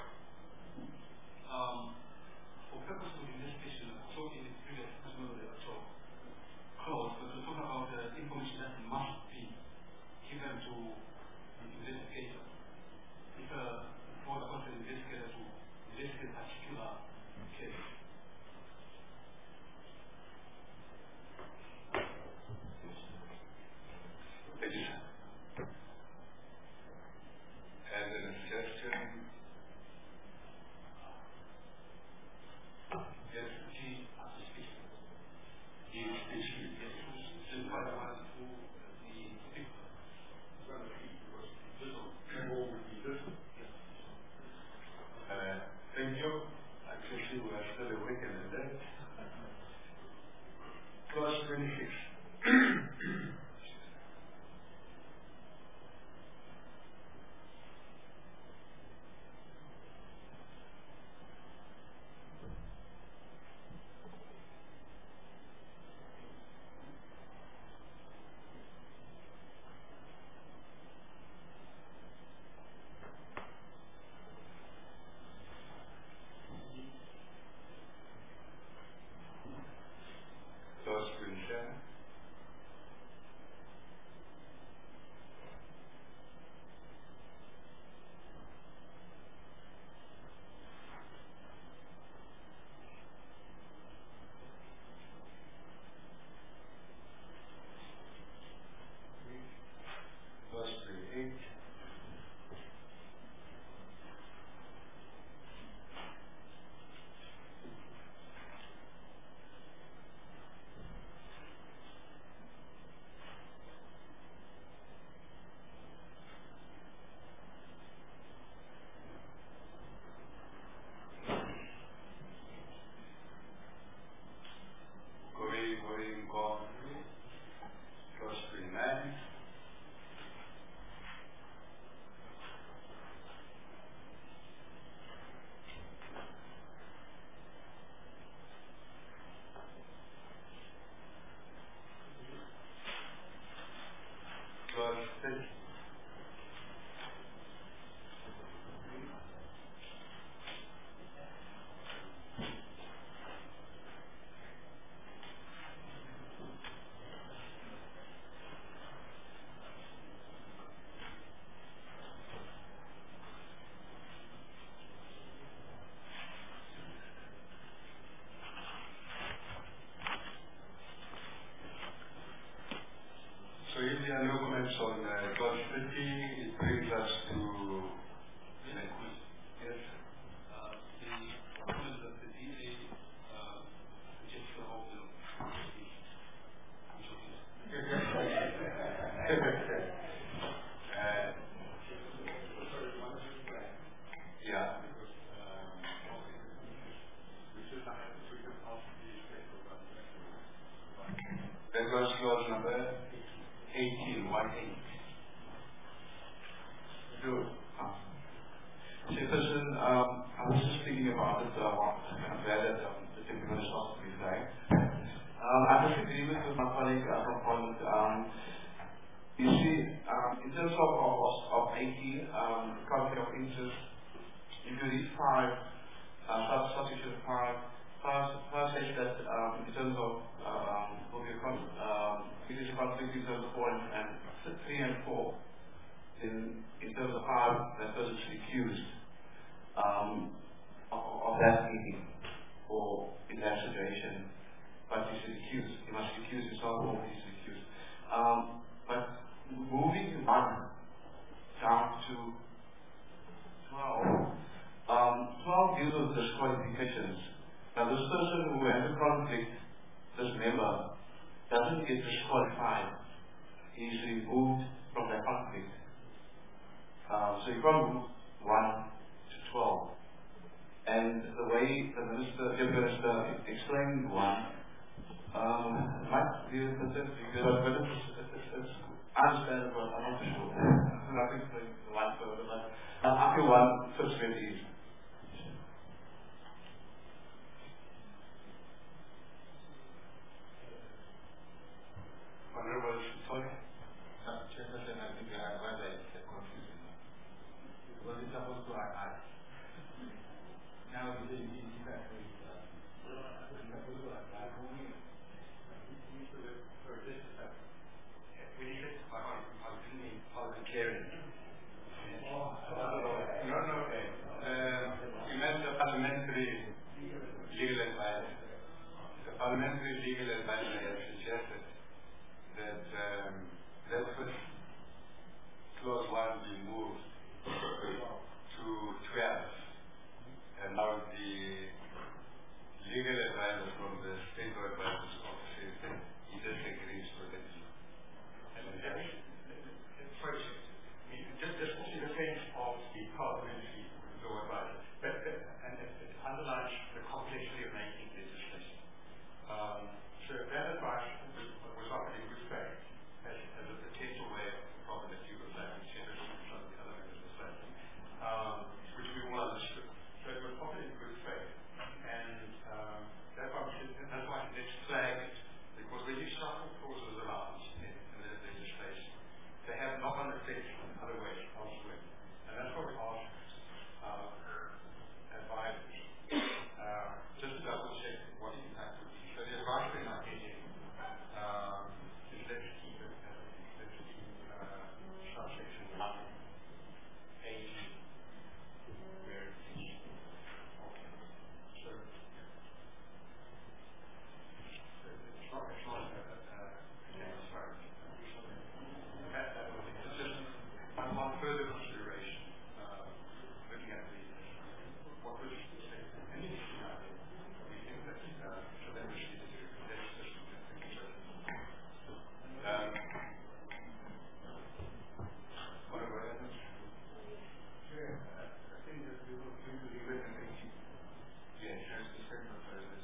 for purpose of investigation, also in the previous actual clause, but we're talking about the information that must be given to the investigator. If for the investigator to investigate a particular case. As a suggestion, yes, he has to speak. He is speaking. Yes, this is why I want to the people. Thank you. Actually, we are still awake in the day. Clause 26. Clause 27. Clause 28. Going on. Clause 29. Clause 30. So if there are no comments on clause 30, it brings us to... Yes. The comment that the DA suggested of the yeah. That was clause number 18, 1-8. Good. Chairperson, I was just thinking about it. I'm glad that the technical is asked me today. I disagree with my colleague from Parliament. You see, in terms of 18, conflict of interest, if you read 5, subsection 5 says that in terms of it is a conflict in terms of 4 and 3 and 4. In terms of 5, that person is accused of that meeting or in that situation, but he's accused. He must accuse himself or he's accused. But moving to 1 down to 12, 12 deals with disqualifications. Now this person who has a conflict, this member, doesn't get disqualified. He's removed from that conflict. So you can't move 1 to 12. And the way the Minister explained 1 might be a bit difficult, but it's understandable. I'm not sure. I'm not explaining the 1 further, but I feel 1 fits very easy. aye. Now, the fact is, when you said I didn't mean parliamentarian. No. You meant the parliamentary legal advisor. The parliamentary legal advisor has suggested that that first clause 1 be moved to 12. And now the legal advisor from the State Law Advisor's Office says that he disagrees with it. Just in the sense of the parliamentary law advisor, and it underlines the complexity of making legislation. So that advice was offered in good faith as a potential way of the problem that you were saying, which some of the other members were saying, which we all understood. So it was offered in good faith, and that's why it's flagged, because when you shuffle clauses around in the legislation, they have knock-on effects in other ways elsewhere. And that's what we asked advisors, just to double check what the impact would be. So the advice we're not getting is let's keep it as it is. Let's keep subsection 1, 80, where it is. Okay. So it's not one further consideration, looking at what was said, and we think that so that we should do what about that? Sure. I think that we will do the legal and yes, there's the same proposal.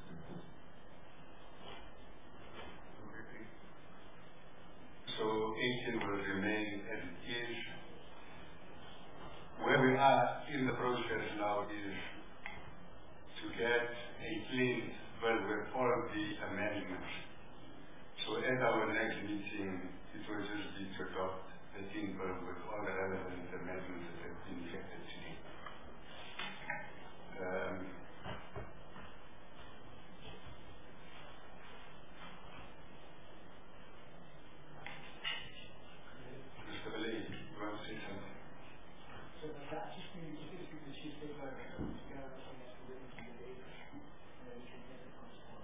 So 18 will remain as it is. Where we are in the process now is to get a clean bill with all of the amendments. So at our next meeting, it will just be to adopt the clean bill with all the relevant amendments that have been rejected today. Mr. Belay, you want to say something? So I just think if you could choose the vote, to go as long as we're willing to do it, and then we can get it on spot.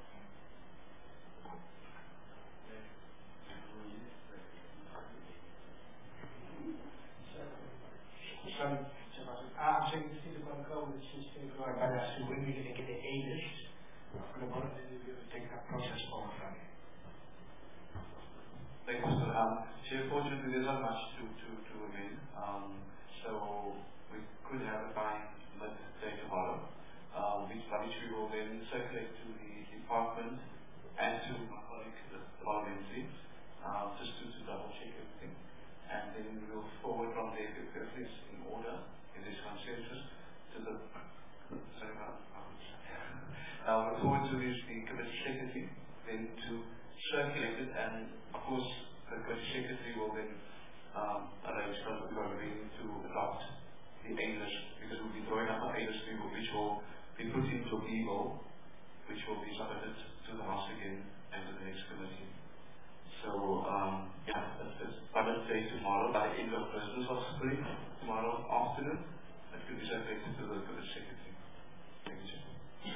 I'm saying this is going to go with the Tuesday vote, but as to when we're going to get the A list for the bottom, then we're going to take that process forward from here. Thank you, sir. Unfortunately, there's not much to amend. So we could have it by midday tomorrow, which we will then circulate to the department and to my colleague, the parliamentary, just to double check everything. And then we will forward from there if everything's in order, if there's consensus, to the we'll forward to the committee secretary, then to circulate it, and of course the committee secretary will then arrange for the meeting to adopt the A list, because we'll be drawing up an A list which will be put into a bill, which will be submitted to the House again and to the next committee. So that's by midday tomorrow, by the end of business possibly tomorrow afternoon, it could be circulated to the committee secretary. Thank you, sir.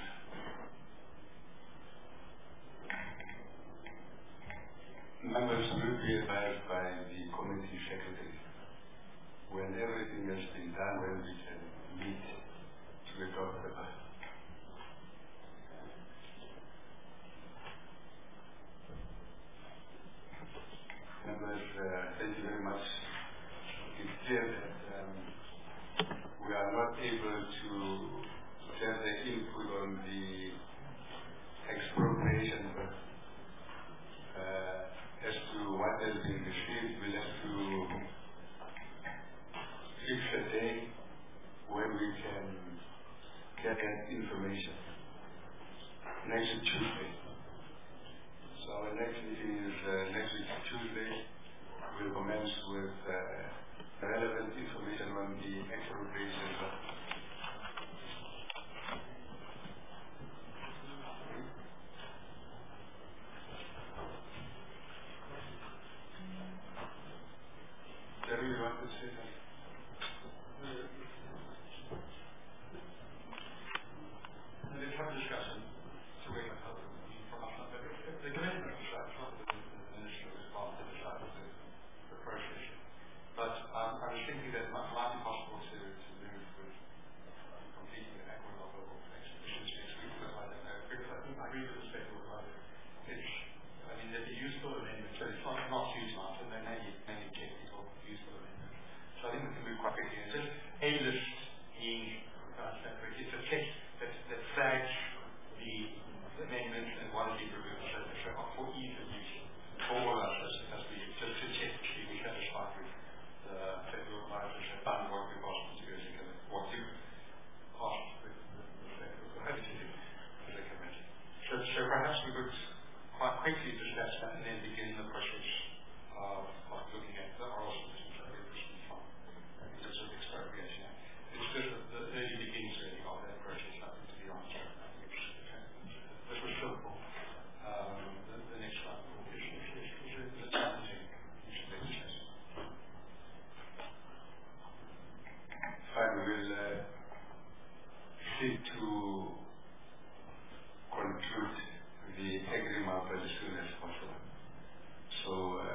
Members will be advised by the committee secretary when everything has been done, when we can meet to adopt the bill. Members, thank you very much. It's clear that we are not able to have the input on the expropriation bill. As to what has been received, we'll have to fix a day when we can get that information. Next week, Tuesday. So our next meeting is next week, Tuesday. We'll commence with relevant information on the expropriation bill. perhaps we could quite quickly discuss that and then begin the process of looking at the oral submissions that we're pushing from. I think that's sort of expropriation. It's just the early beginnings really of that process, I think, to be honest. I think this was simple. The next one is a challenging legislation. Fine, we'll seek to conclude the agreement as soon as possible. So,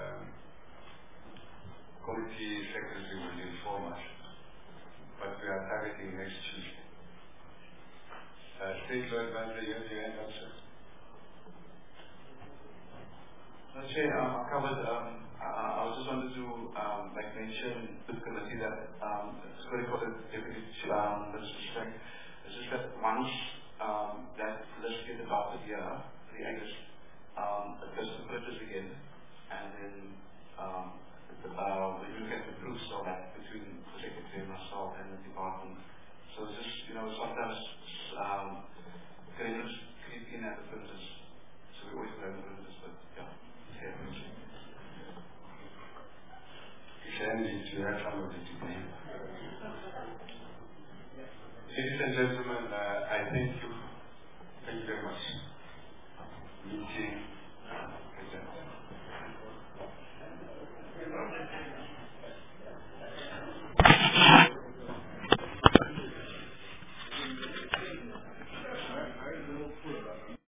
committee secretary will inform us, but we are targeting next Tuesday. State Law Advisor, you have your hand up, sir? Chair, I covered, I just wanted to mention to the committee that it's very important, Deputy Minister, it's just that once that list gets adopted here, the August, it goes to purchase again, and then we do get the proofs of that between the Secretary and myself and the department. So it's just, sometimes credits creep in at the printers, so we always blame the printers, but yeah. Ladies and gentlemen, I thank you. Thank you very much. Meeting